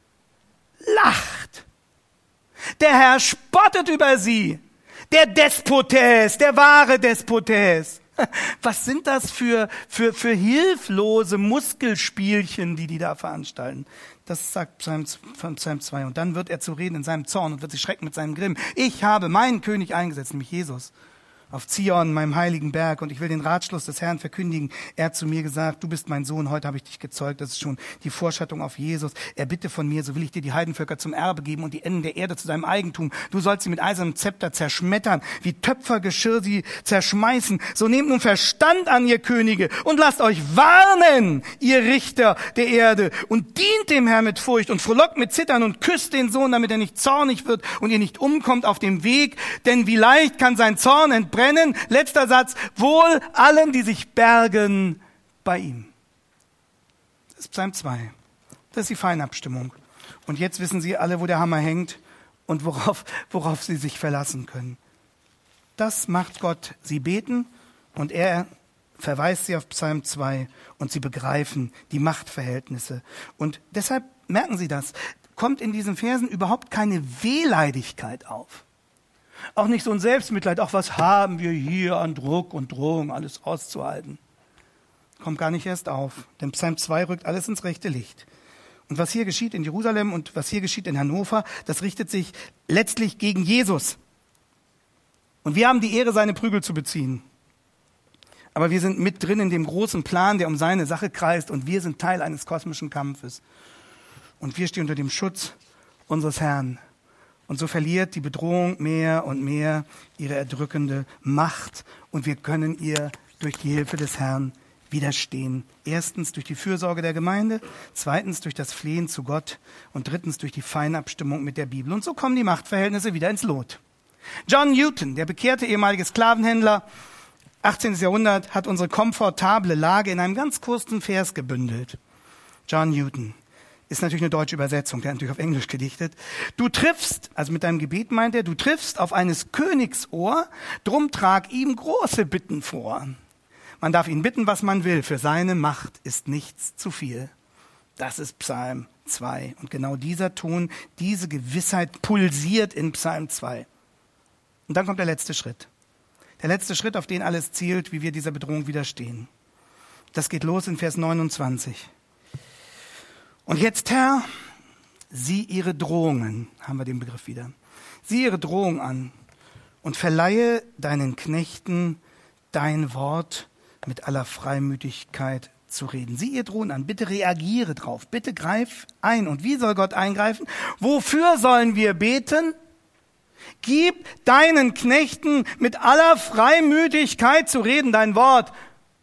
lacht. Der Herr spottet über sie. Der Despotes, der wahre Despotes. Was sind das für hilflose Muskelspielchen, die da veranstalten? Das sagt Psalm 2. Und dann wird er zu reden in seinem Zorn und wird sich schrecken mit seinem Grimm. Ich habe meinen König eingesetzt, nämlich Jesus, auf Zion, meinem heiligen Berg, und ich will den Ratschluss des Herrn verkündigen. Er hat zu mir gesagt, du bist mein Sohn, heute habe ich dich gezeugt. Das ist schon die Vorschattung auf Jesus. Er bitte von mir, so will ich dir die Heidenvölker zum Erbe geben und die Enden der Erde zu deinem Eigentum. Du sollst sie mit eisernem Zepter zerschmettern, wie Töpfergeschirr sie zerschmeißen. So nehmt nun Verstand an, ihr Könige, und lasst euch warnen, ihr Richter der Erde, und dient dem Herrn mit Furcht und frohlockt mit Zittern und küsst den Sohn, damit er nicht zornig wird und ihr nicht umkommt auf dem Weg, denn wie leicht kann sein Zorn entbrennen. Letzter Satz, wohl allen, die sich bergen bei ihm. Das ist Psalm 2. Das ist die Feinabstimmung. Und jetzt wissen Sie alle, wo der Hammer hängt und worauf Sie sich verlassen können. Das macht Gott. Sie beten und er verweist sie auf Psalm 2 und sie begreifen die Machtverhältnisse. Und deshalb merken Sie das, kommt in diesen Versen überhaupt keine Wehleidigkeit auf. Auch nicht so ein Selbstmitleid, auch was haben wir hier an Druck und Drohung, alles auszuhalten. Kommt gar nicht erst auf, denn Psalm 2 rückt alles ins rechte Licht. Und was hier geschieht in Jerusalem und was hier geschieht in Hannover, das richtet sich letztlich gegen Jesus. Und wir haben die Ehre, seine Prügel zu beziehen. Aber wir sind mit drin in dem großen Plan, der um seine Sache kreist. Und wir sind Teil eines kosmischen Kampfes. Und wir stehen unter dem Schutz unseres Herrn. Und so verliert die Bedrohung mehr und mehr ihre erdrückende Macht. Und wir können ihr durch die Hilfe des Herrn widerstehen. Erstens durch die Fürsorge der Gemeinde, zweitens durch das Flehen zu Gott und drittens durch die Feinabstimmung mit der Bibel. Und so kommen die Machtverhältnisse wieder ins Lot. John Newton, der bekehrte ehemalige Sklavenhändler, 18. Jahrhundert, hat unsere komfortable Lage in einem ganz kurzen Vers gebündelt. John Newton ist natürlich eine deutsche Übersetzung, der hat natürlich auf Englisch gedichtet. Du triffst, also mit deinem Gebet meint er, du triffst auf eines Königs Ohr, drum trag ihm große Bitten vor. Man darf ihn bitten, was man will. Für seine Macht ist nichts zu viel. Das ist Psalm 2. Und genau dieser Ton, diese Gewissheit pulsiert in Psalm 2. Und dann kommt der letzte Schritt. Der letzte Schritt, auf den alles zielt, wie wir dieser Bedrohung widerstehen. Das geht los in Vers 29. Und jetzt, Herr, sieh ihre Drohungen, haben wir den Begriff wieder. Sieh ihre Drohung an und verleihe deinen Knechten dein Wort mit aller Freimütigkeit zu reden. Sieh ihr Drohen an, bitte reagiere drauf, bitte greif ein. Und wie soll Gott eingreifen? Wofür sollen wir beten? Gib deinen Knechten mit aller Freimütigkeit zu reden, dein Wort.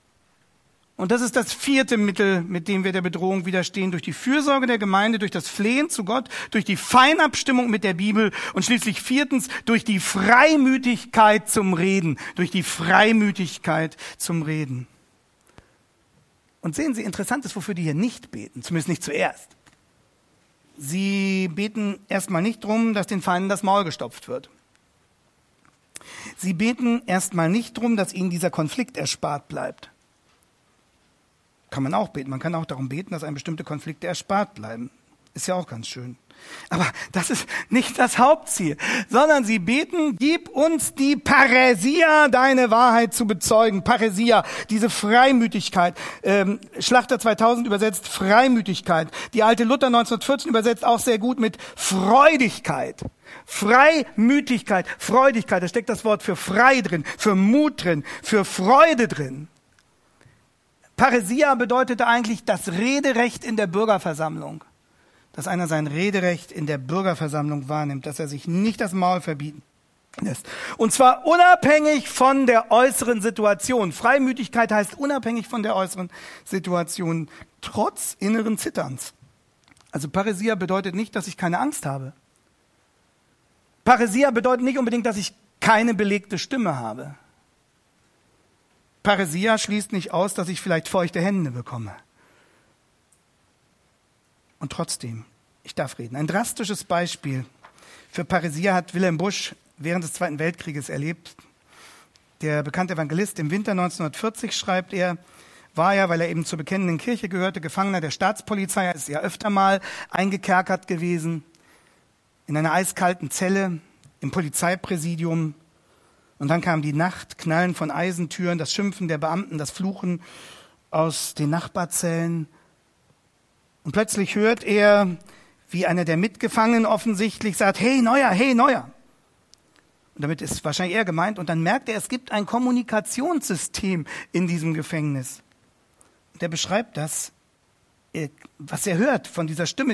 Und das ist das vierte Mittel, mit dem wir der Bedrohung widerstehen, durch die Fürsorge der Gemeinde, durch das Flehen zu Gott, durch die Feinabstimmung mit der Bibel und schließlich viertens durch die Freimütigkeit zum Reden, durch die Freimütigkeit zum Reden. Und sehen Sie, interessant ist, wofür die hier nicht beten, zumindest nicht zuerst. Sie beten erstmal nicht drum, dass den Feinden das Maul gestopft wird. Sie beten erstmal nicht drum, dass ihnen dieser Konflikt erspart bleibt. Kann man auch beten. Man kann auch darum beten, dass einem bestimmte Konflikte erspart bleiben. Ist ja auch ganz schön. Aber das ist nicht das Hauptziel, sondern sie beten, gib uns die Paräsia, deine Wahrheit zu bezeugen. Paräsia, diese Freimütigkeit. Schlachter 2000 übersetzt Freimütigkeit. Die alte Luther 1914 übersetzt auch sehr gut mit Freudigkeit. Freimütigkeit, Freudigkeit. Da steckt das Wort für frei drin, für Mut drin, für Freude drin. Paräsia bedeutete eigentlich das Rederecht in der Bürgerversammlung. Dass einer sein Rederecht in der Bürgerversammlung wahrnimmt, dass er sich nicht das Maul verbieten lässt. Und zwar unabhängig von der äußeren Situation. Freimütigkeit heißt unabhängig von der äußeren Situation, trotz inneren Zitterns. Also Paräsia bedeutet nicht, dass ich keine Angst habe. Paräsia bedeutet nicht unbedingt, dass ich keine belegte Stimme habe. Paräsia schließt nicht aus, dass ich vielleicht feuchte Hände bekomme. Und trotzdem, ich darf reden. Ein drastisches Beispiel für Paräsia hat Wilhelm Busch während des Zweiten Weltkrieges erlebt. Der bekannte Evangelist im Winter 1940, schreibt er, war ja, weil er eben zur bekennenden Kirche gehörte, Gefangener der Staatspolizei. Er ist ja öfter mal eingekerkert gewesen, in einer eiskalten Zelle, im Polizeipräsidium. Und dann kam die Nacht, Knallen von Eisentüren, das Schimpfen der Beamten, das Fluchen aus den Nachbarzellen. Und plötzlich hört er, wie einer der Mitgefangenen offensichtlich sagt, hey Neuer, hey Neuer. Und damit ist wahrscheinlich er gemeint. Und dann merkt er, es gibt ein Kommunikationssystem in diesem Gefängnis. Und er beschreibt das, was er hört von dieser Stimme,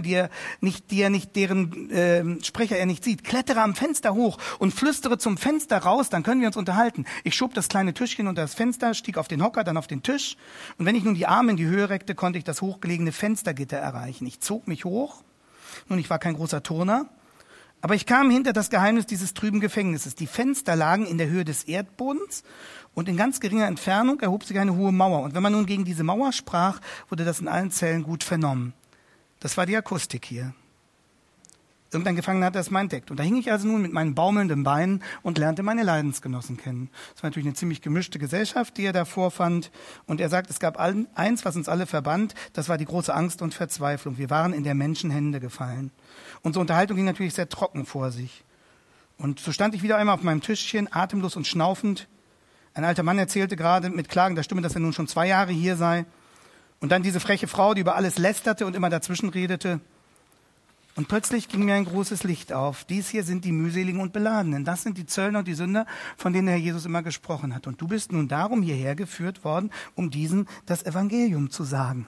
deren Sprecher er nicht sieht. Klettere am Fenster hoch und flüstere zum Fenster raus, dann können wir uns unterhalten. Ich schob das kleine Tischchen unter das Fenster, stieg auf den Hocker, dann auf den Tisch. Und wenn ich nun die Arme in die Höhe reckte, konnte ich das hochgelegene Fenstergitter erreichen. Ich zog mich hoch. Nun, ich war kein großer Turner, aber ich kam hinter das Geheimnis dieses trüben Gefängnisses. Die Fenster lagen in der Höhe des Erdbodens und in ganz geringer Entfernung erhob sich eine hohe Mauer. Und wenn man nun gegen diese Mauer sprach, wurde das in allen Zellen gut vernommen. Das war die Akustik hier. Irgendein Gefangener hat das mal entdeckt. Und da hing ich also nun mit meinen baumelnden Beinen und lernte meine Leidensgenossen kennen. Es war natürlich eine ziemlich gemischte Gesellschaft, die er da vorfand. Und er sagt, es gab eins, was uns alle verband, das war die große Angst und Verzweiflung. Wir waren in der Menschenhände gefallen. Unsere Unterhaltung ging natürlich sehr trocken vor sich. Und so stand ich wieder einmal auf meinem Tischchen, atemlos und schnaufend. Ein alter Mann erzählte gerade mit klagender Stimme, dass er nun schon 2 Jahre hier sei. Und dann diese freche Frau, die über alles lästerte und immer dazwischen redete. Und plötzlich ging mir ein großes Licht auf. Dies hier sind die mühseligen und Beladenen. Das sind die Zöllner und die Sünder, von denen der Herr Jesus immer gesprochen hat. Und du bist nun darum hierher geführt worden, um diesen das Evangelium zu sagen.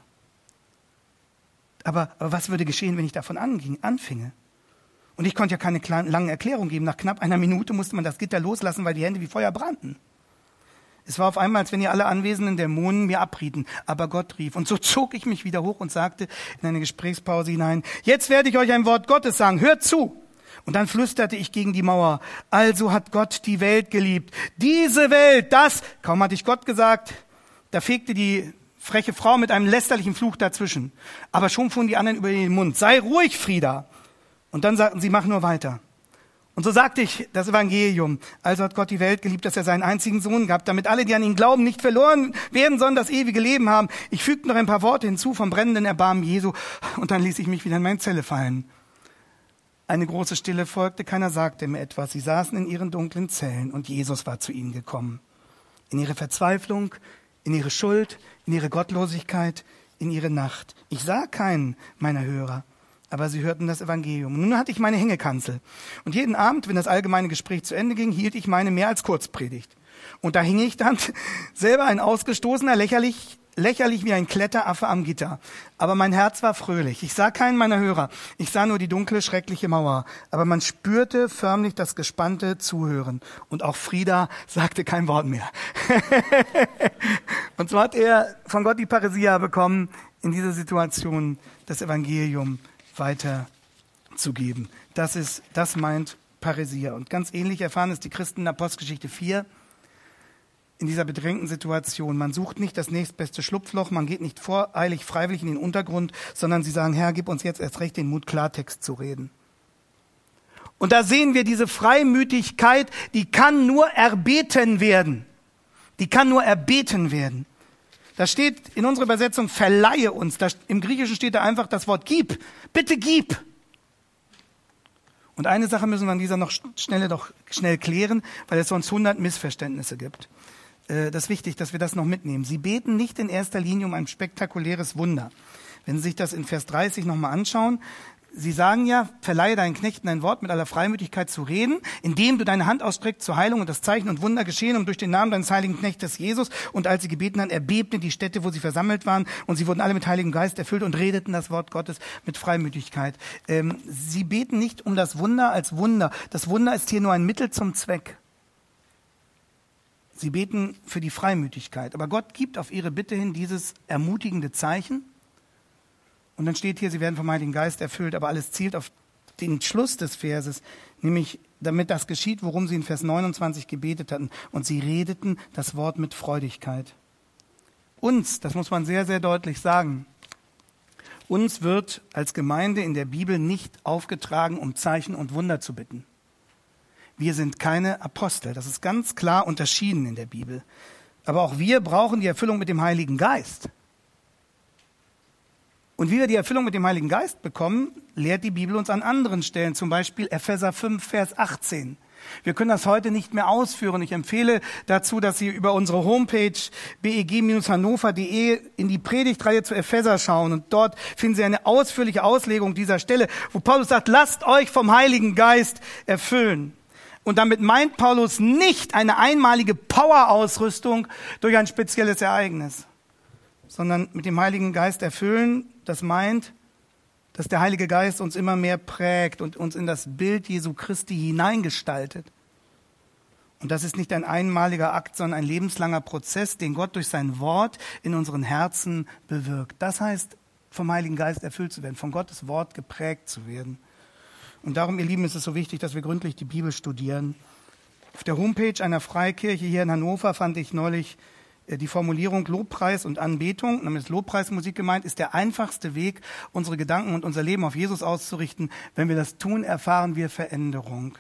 Aber was würde geschehen, wenn ich davon anfinge? Und ich konnte ja keine langen Erklärungen geben. Nach knapp einer Minute musste man das Gitter loslassen, weil die Hände wie Feuer brannten. Es war auf einmal, als wenn ihr alle anwesenden Dämonen mir abrieten. Aber Gott rief. Und so zog ich mich wieder hoch und sagte in eine Gesprächspause hinein, jetzt werde ich euch ein Wort Gottes sagen, hört zu. Und dann flüsterte ich gegen die Mauer, also hat Gott die Welt geliebt. Diese Welt, kaum hatte ich Gott gesagt, da fegte die freche Frau mit einem lästerlichen Fluch dazwischen. Aber schon fuhren die anderen über den Mund, sei ruhig, Frieda. Und dann sagten sie, mach nur weiter. Und so sagte ich das Evangelium. Also hat Gott die Welt geliebt, dass er seinen einzigen Sohn gab, damit alle, die an ihn glauben, nicht verloren werden, sondern das ewige Leben haben. Ich fügte noch ein paar Worte hinzu vom brennenden Erbarmen Jesu und dann ließ ich mich wieder in meine Zelle fallen. Eine große Stille folgte, keiner sagte mir etwas. Sie saßen in ihren dunklen Zellen und Jesus war zu ihnen gekommen. In ihre Verzweiflung, in ihre Schuld, in ihre Gottlosigkeit, in ihre Nacht. Ich sah keinen meiner Hörer. Aber sie hörten das Evangelium. Und nun hatte ich meine Hängekanzel. Und jeden Abend, wenn das allgemeine Gespräch zu Ende ging, hielt ich meine mehr als Kurzpredigt. Und da hing ich dann selber ein Ausgestoßener, lächerlich wie ein Kletteraffe am Gitter. Aber mein Herz war fröhlich. Ich sah keinen meiner Hörer. Ich sah nur die dunkle, schreckliche Mauer. Aber man spürte förmlich das gespannte Zuhören. Und auch Frieda sagte kein Wort mehr. Und so hat er von Gott die Parousia bekommen, in dieser Situation das Evangelium weiterzugeben. Das meint Parousia. Und ganz ähnlich erfahren es die Christen in Apostelgeschichte 4 in dieser bedrängten Situation. Man sucht nicht das nächstbeste Schlupfloch, man geht nicht voreilig, freiwillig in den Untergrund, sondern sie sagen, Herr, gib uns jetzt erst recht den Mut, Klartext zu reden. Und da sehen wir diese Freimütigkeit, die kann nur erbeten werden. Die kann nur erbeten werden. Da steht in unserer Übersetzung, verleihe uns. Im Griechischen steht da einfach das Wort gib. Bitte gib. Und eine Sache müssen wir an dieser noch schnell klären, weil es sonst 100 Missverständnisse gibt. Das ist wichtig, dass wir das noch mitnehmen. Sie beten nicht in erster Linie um ein spektakuläres Wunder. Wenn Sie sich das in Vers 30 nochmal anschauen, Sie sagen ja, verleihe deinen Knechten ein Wort mit aller Freimütigkeit zu reden, indem du deine Hand ausstreckst zur Heilung und das Zeichen und Wunder geschehen und durch den Namen deines heiligen Knechtes Jesus. Und als sie gebeten haben, erbebten die Städte, wo sie versammelt waren, und sie wurden alle mit Heiligem Geist erfüllt und redeten das Wort Gottes mit Freimütigkeit. Sie beten nicht um das Wunder als Wunder. Das Wunder ist hier nur ein Mittel zum Zweck. Sie beten für die Freimütigkeit. Aber Gott gibt auf ihre Bitte hin dieses ermutigende Zeichen. Und dann steht hier, sie werden vom Heiligen Geist erfüllt, aber alles zielt auf den Schluss des Verses, nämlich damit das geschieht, worum sie in Vers 29 gebetet hatten. Und sie redeten das Wort mit Freudigkeit. Uns, das muss man sehr, sehr deutlich sagen, uns wird als Gemeinde in der Bibel nicht aufgetragen, um Zeichen und Wunder zu bitten. Wir sind keine Apostel, das ist ganz klar unterschieden in der Bibel. Aber auch wir brauchen die Erfüllung mit dem Heiligen Geist. Und wie wir die Erfüllung mit dem Heiligen Geist bekommen, lehrt die Bibel uns an anderen Stellen, zum Beispiel Epheser 5, Vers 18. Wir können das heute nicht mehr ausführen. Ich empfehle dazu, dass Sie über unsere Homepage beg-hannover.de in die Predigtreihe zu Epheser schauen. Und dort finden Sie eine ausführliche Auslegung dieser Stelle, wo Paulus sagt, lasst euch vom Heiligen Geist erfüllen. Und damit meint Paulus nicht eine einmalige Powerausrüstung durch ein spezielles Ereignis, sondern mit dem Heiligen Geist erfüllen, das meint, dass der Heilige Geist uns immer mehr prägt und uns in das Bild Jesu Christi hineingestaltet. Und das ist nicht ein einmaliger Akt, sondern ein lebenslanger Prozess, den Gott durch sein Wort in unseren Herzen bewirkt. Das heißt, vom Heiligen Geist erfüllt zu werden, von Gottes Wort geprägt zu werden. Und darum, ihr Lieben, ist es so wichtig, dass wir gründlich die Bibel studieren. Auf der Homepage einer Freikirche hier in Hannover fand ich neulich die Formulierung Lobpreis und Anbetung, damit ist Lobpreismusik gemeint, ist der einfachste Weg, unsere Gedanken und unser Leben auf Jesus auszurichten. Wenn wir das tun, erfahren wir Veränderung.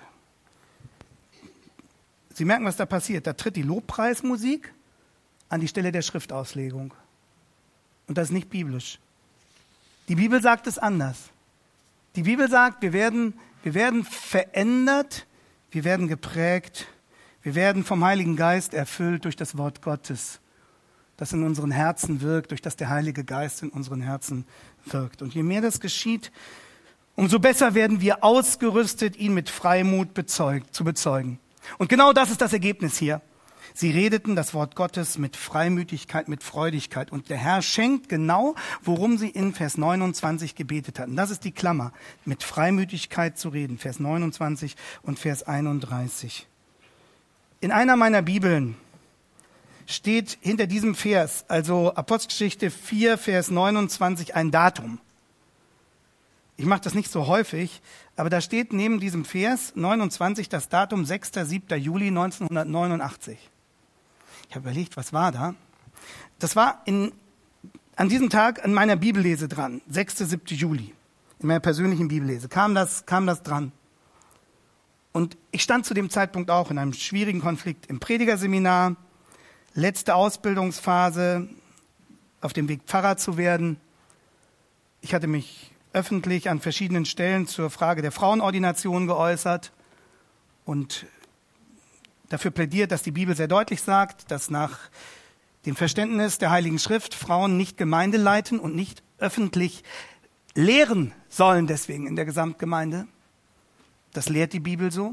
Sie merken, was da passiert. Da tritt die Lobpreismusik an die Stelle der Schriftauslegung. Und das ist nicht biblisch. Die Bibel sagt es anders. Die Bibel sagt, wir werden verändert, wir werden geprägt, wir werden vom Heiligen Geist erfüllt durch das Wort Gottes. das in unseren Herzen wirkt, durch das der Heilige Geist in unseren Herzen wirkt. Und je mehr das geschieht, umso besser werden wir ausgerüstet, ihn mit Freimut zu bezeugen. Und genau das ist das Ergebnis hier. Sie redeten das Wort Gottes mit Freimütigkeit, mit Freudigkeit. Und der Herr schenkt genau, worum sie in Vers 29 gebetet hatten. Das ist die Klammer, mit Freimütigkeit zu reden. Vers 29 und Vers 31. In einer meiner Bibeln steht hinter diesem Vers, also Apostelgeschichte 4, Vers 29, ein Datum. Ich mache das nicht so häufig, aber da steht neben diesem Vers 29 das Datum 6. 7. Juli 1989. Ich habe überlegt, was war da? Das war an diesem Tag an meiner Bibellese dran, 6. 7. Juli, in meiner persönlichen Bibellese, kam das dran. Und ich stand zu dem Zeitpunkt auch in einem schwierigen Konflikt im Predigerseminar, letzte Ausbildungsphase, auf dem Weg Pfarrer zu werden. Ich hatte mich öffentlich an verschiedenen Stellen zur Frage der Frauenordination geäußert und dafür plädiert, dass die Bibel sehr deutlich sagt, dass nach dem Verständnis der Heiligen Schrift Frauen nicht Gemeinde leiten und nicht öffentlich lehren sollen deswegen in der Gesamtgemeinde. Das lehrt die Bibel so.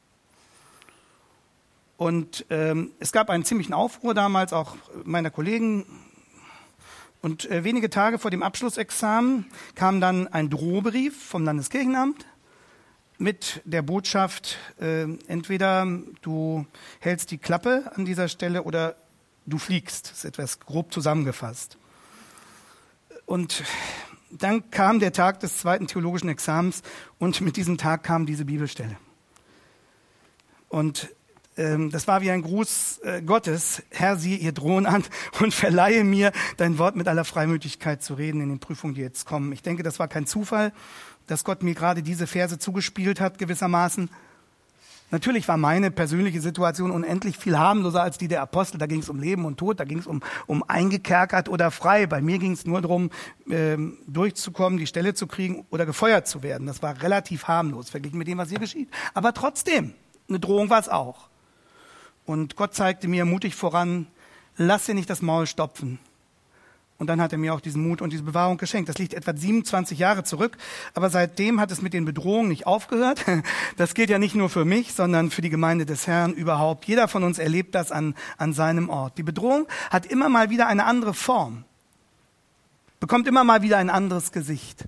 Und es gab einen ziemlichen Aufruhr damals, auch meiner Kollegen. Und wenige Tage vor dem Abschlussexamen kam dann ein Drohbrief vom Landeskirchenamt mit der Botschaft, entweder du hältst die Klappe an dieser Stelle oder du fliegst. Das ist etwas grob zusammengefasst. Und dann kam der Tag des zweiten theologischen Examens und mit diesem Tag kam diese Bibelstelle. Und das war wie ein Gruß Gottes. Herr, siehe ihr Drohen an und verleihe mir dein Wort mit aller Freimütigkeit zu reden in den Prüfungen, die jetzt kommen. Ich denke, das war kein Zufall, dass Gott mir gerade diese Verse zugespielt hat, gewissermaßen. Natürlich war meine persönliche Situation unendlich viel harmloser als die der Apostel. Da ging es um Leben und Tod, da ging es um eingekerkert oder frei. Bei mir ging es nur darum, durchzukommen, die Stelle zu kriegen oder gefeuert zu werden. Das war relativ harmlos, verglichen mit dem, was hier geschieht. Aber trotzdem, eine Drohung war es auch. Und Gott zeigte mir mutig voran, lass dir nicht das Maul stopfen. Und dann hat er mir auch diesen Mut und diese Bewahrung geschenkt. Das liegt etwa 27 Jahre zurück, aber seitdem hat es mit den Bedrohungen nicht aufgehört. Das gilt ja nicht nur für mich, sondern für die Gemeinde des Herrn überhaupt. Jeder von uns erlebt das an seinem Ort. Die Bedrohung hat immer mal wieder eine andere Form, bekommt immer mal wieder ein anderes Gesicht.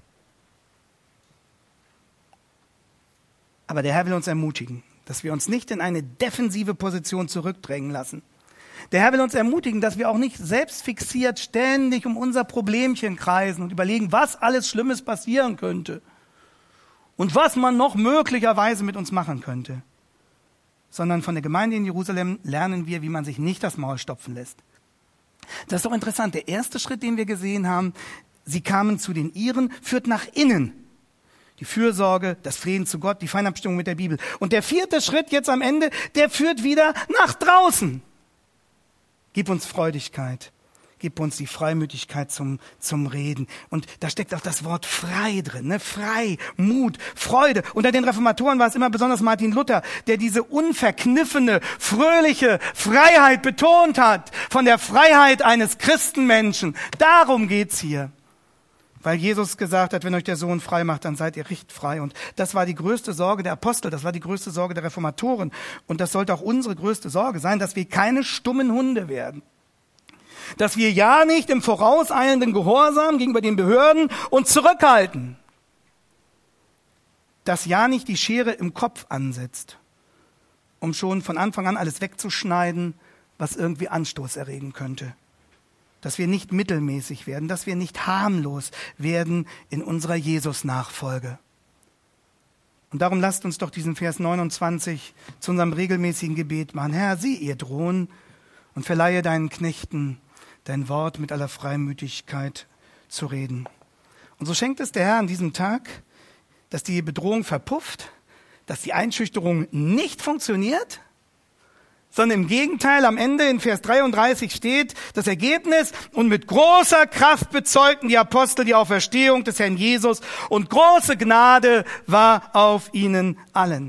Aber der Herr will uns ermutigen, dass wir uns nicht in eine defensive Position zurückdrängen lassen. Der Herr will uns ermutigen, dass wir auch nicht selbstfixiert ständig um unser Problemchen kreisen und überlegen, was alles Schlimmes passieren könnte und was man noch möglicherweise mit uns machen könnte. Sondern von der Gemeinde in Jerusalem lernen wir, wie man sich nicht das Maul stopfen lässt. Das ist doch interessant. Der erste Schritt, den wir gesehen haben, sie kamen zu den Iren, führt nach innen. Die Fürsorge, das Flehen zu Gott, die Feinabstimmung mit der Bibel. Und der vierte Schritt jetzt am Ende, der führt wieder nach draußen. Gib uns Freudigkeit, gib uns die Freimütigkeit zum Reden. Und da steckt auch das Wort frei drin, ne? Frei, Mut, Freude. Unter den Reformatoren war es immer besonders Martin Luther, der diese unverkniffene, fröhliche Freiheit betont hat. Von der Freiheit eines Christenmenschen. Darum geht's hier. Weil Jesus gesagt hat, wenn euch der Sohn frei macht, dann seid ihr richtig frei. Und das war die größte Sorge der Apostel, das war die größte Sorge der Reformatoren. Und das sollte auch unsere größte Sorge sein, dass wir keine stummen Hunde werden. Dass wir ja nicht im vorauseilenden Gehorsam gegenüber den Behörden uns zurückhalten. Dass ja nicht die Schere im Kopf ansetzt, um schon von Anfang an alles wegzuschneiden, was irgendwie Anstoß erregen könnte. Dass wir nicht mittelmäßig werden, dass wir nicht harmlos werden in unserer Jesus-Nachfolge. Und darum lasst uns doch diesen Vers 29 zu unserem regelmäßigen Gebet machen. Herr, sieh ihr Drohen und verleihe deinen Knechten dein Wort mit aller Freimütigkeit zu reden. Und so schenkt es der Herr an diesem Tag, dass die Bedrohung verpufft, dass die Einschüchterung nicht funktioniert, sondern im Gegenteil, am Ende in Vers 33 steht das Ergebnis: Und mit großer Kraft bezeugten die Apostel die Auferstehung des Herrn Jesus und große Gnade war auf ihnen allen.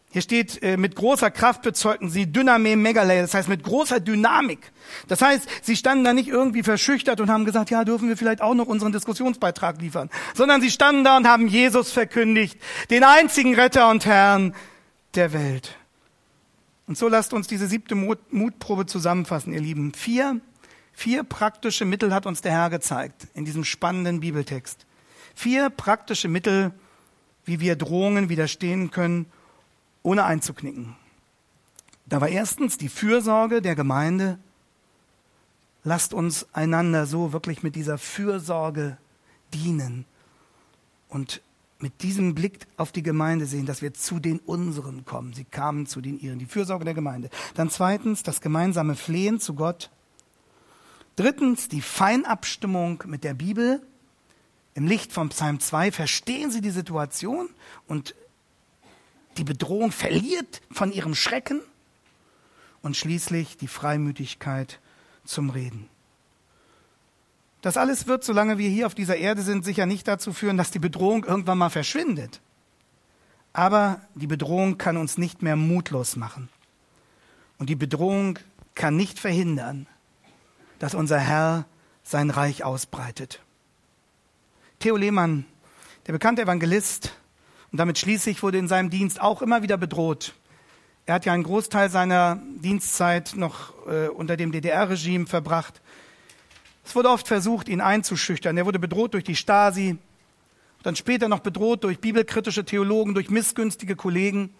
Hier steht, mit großer Kraft bezeugten sie Dyname Megale, das heißt mit großer Dynamik. Das heißt, sie standen da nicht irgendwie verschüchtert und haben gesagt, ja, dürfen wir vielleicht auch noch unseren Diskussionsbeitrag liefern, sondern sie standen da und haben Jesus verkündigt, den einzigen Retter und Herrn der Welt. Und so lasst uns diese 7. Mutprobe zusammenfassen, ihr Lieben. Vier praktische Mittel hat uns der Herr gezeigt in diesem spannenden Bibeltext. 4 praktische Mittel, wie wir Drohungen widerstehen können, ohne einzuknicken. Da war erstens die Fürsorge der Gemeinde. Lasst uns einander so wirklich mit dieser Fürsorge dienen und mit diesem Blick auf die Gemeinde sehen, dass wir zu den Unseren kommen. Sie kamen zu den Ihren, die Fürsorge der Gemeinde. Dann zweitens das gemeinsame Flehen zu Gott. Drittens die Feinabstimmung mit der Bibel. Im Licht von Psalm 2 verstehen Sie die Situation und die Bedrohung verliert von ihrem Schrecken. Und schließlich die Freimütigkeit zum Reden. Das alles wird, solange wir hier auf dieser Erde sind, sicher nicht dazu führen, dass die Bedrohung irgendwann mal verschwindet. Aber die Bedrohung kann uns nicht mehr mutlos machen. Und die Bedrohung kann nicht verhindern, dass unser Herr sein Reich ausbreitet. Theo Lehmann, der bekannte Evangelist, und damit schließlich wurde in seinem Dienst auch immer wieder bedroht. Er hat ja einen Großteil seiner Dienstzeit noch unter dem DDR-Regime verbracht. Es wurde oft versucht, ihn einzuschüchtern. Er wurde bedroht durch die Stasi, dann später noch bedroht durch bibelkritische Theologen, durch missgünstige Kollegen.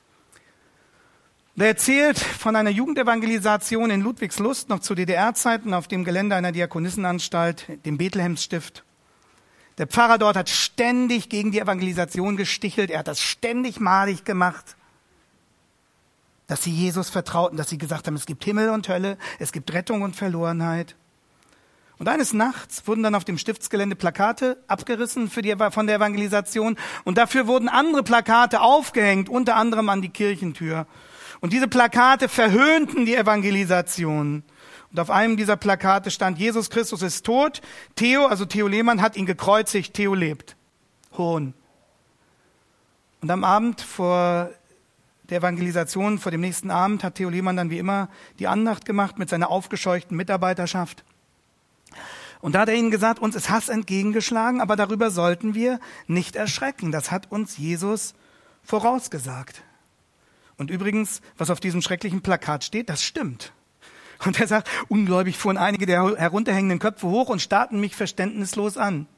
Er erzählt von einer Jugendevangelisation in Ludwigslust, noch zu DDR-Zeiten, auf dem Gelände einer Diakonissenanstalt, dem Bethlehemsstift. Der Pfarrer dort hat ständig gegen die Evangelisation gestichelt. Er hat das ständig malig gemacht, dass sie Jesus vertrauten, dass sie gesagt haben, es gibt Himmel und Hölle, es gibt Rettung und Verlorenheit. Und eines Nachts wurden dann auf dem Stiftsgelände Plakate abgerissen von der Evangelisation und dafür wurden andere Plakate aufgehängt, unter anderem an die Kirchentür. Und diese Plakate verhöhnten die Evangelisation. Und auf einem dieser Plakate stand, Jesus Christus ist tot, Theo Lehmann hat ihn gekreuzigt, Theo lebt. Hohn. Und am Abend vor der Evangelisation, vor dem nächsten Abend, hat Theo Lehmann dann wie immer die Andacht gemacht mit seiner aufgescheuchten Mitarbeiterschaft. Und da hat er ihnen gesagt, uns ist Hass entgegengeschlagen, aber darüber sollten wir nicht erschrecken. Das hat uns Jesus vorausgesagt. Und übrigens, was auf diesem schrecklichen Plakat steht, das stimmt. Und er sagt, ungläubig fuhren einige der herunterhängenden Köpfe hoch und starrten mich verständnislos an.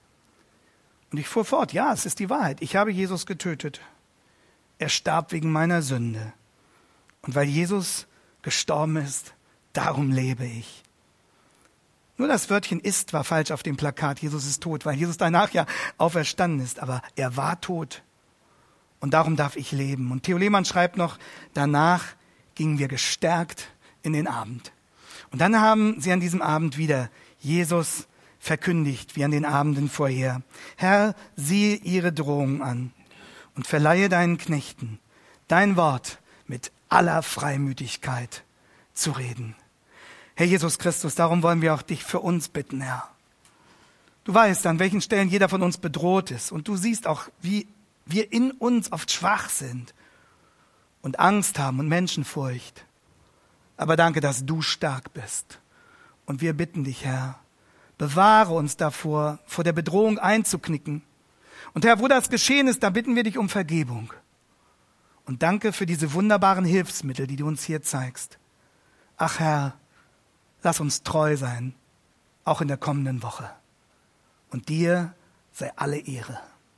Und ich fuhr fort, ja, es ist die Wahrheit. Ich habe Jesus getötet. Er starb wegen meiner Sünde. Und weil Jesus gestorben ist, darum lebe ich. Nur das Wörtchen ist war falsch auf dem Plakat. Jesus ist tot, weil Jesus danach ja auferstanden ist. Aber er war tot. Und darum darf ich leben. Und Theo Lehmann schreibt noch, danach gingen wir gestärkt in den Abend. Und dann haben sie an diesem Abend wieder Jesus verkündigt, wie an den Abenden vorher. Herr, siehe ihre Drohung an und verleihe deinen Knechten dein Wort mit aller Freimütigkeit zu reden. Herr Jesus Christus, darum wollen wir auch dich für uns bitten, Herr. Du weißt, an welchen Stellen jeder von uns bedroht ist. Und du siehst auch, wie wir in uns oft schwach sind und Angst haben und Menschenfurcht. Aber danke, dass du stark bist. Und wir bitten dich, Herr, bewahre uns davor, vor der Bedrohung einzuknicken. Und Herr, wo das geschehen ist, da bitten wir dich um Vergebung. Und danke für diese wunderbaren Hilfsmittel, die du uns hier zeigst. Ach Herr, lass uns treu sein, auch in der kommenden Woche. Und dir sei alle Ehre.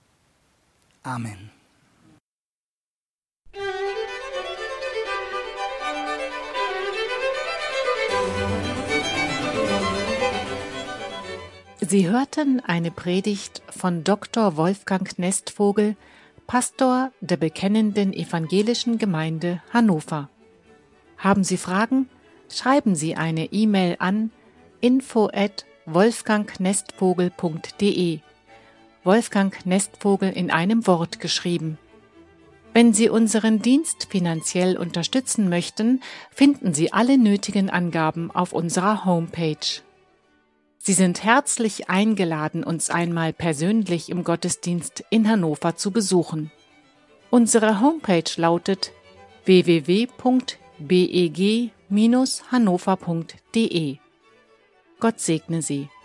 Amen. Sie hörten eine Predigt von Dr. Wolfgang Nestvogel, Pastor der Bekennenden Evangelischen Gemeinde Hannover. Haben Sie Fragen? Schreiben Sie eine E-Mail an info@wolfgangnestvogel.de. Wolfgang Nestvogel in einem Wort geschrieben. Wenn Sie unseren Dienst finanziell unterstützen möchten, finden Sie alle nötigen Angaben auf unserer Homepage. Sie sind herzlich eingeladen, uns einmal persönlich im Gottesdienst in Hannover zu besuchen. Unsere Homepage lautet www.beg-hannover.de. Gott segne Sie.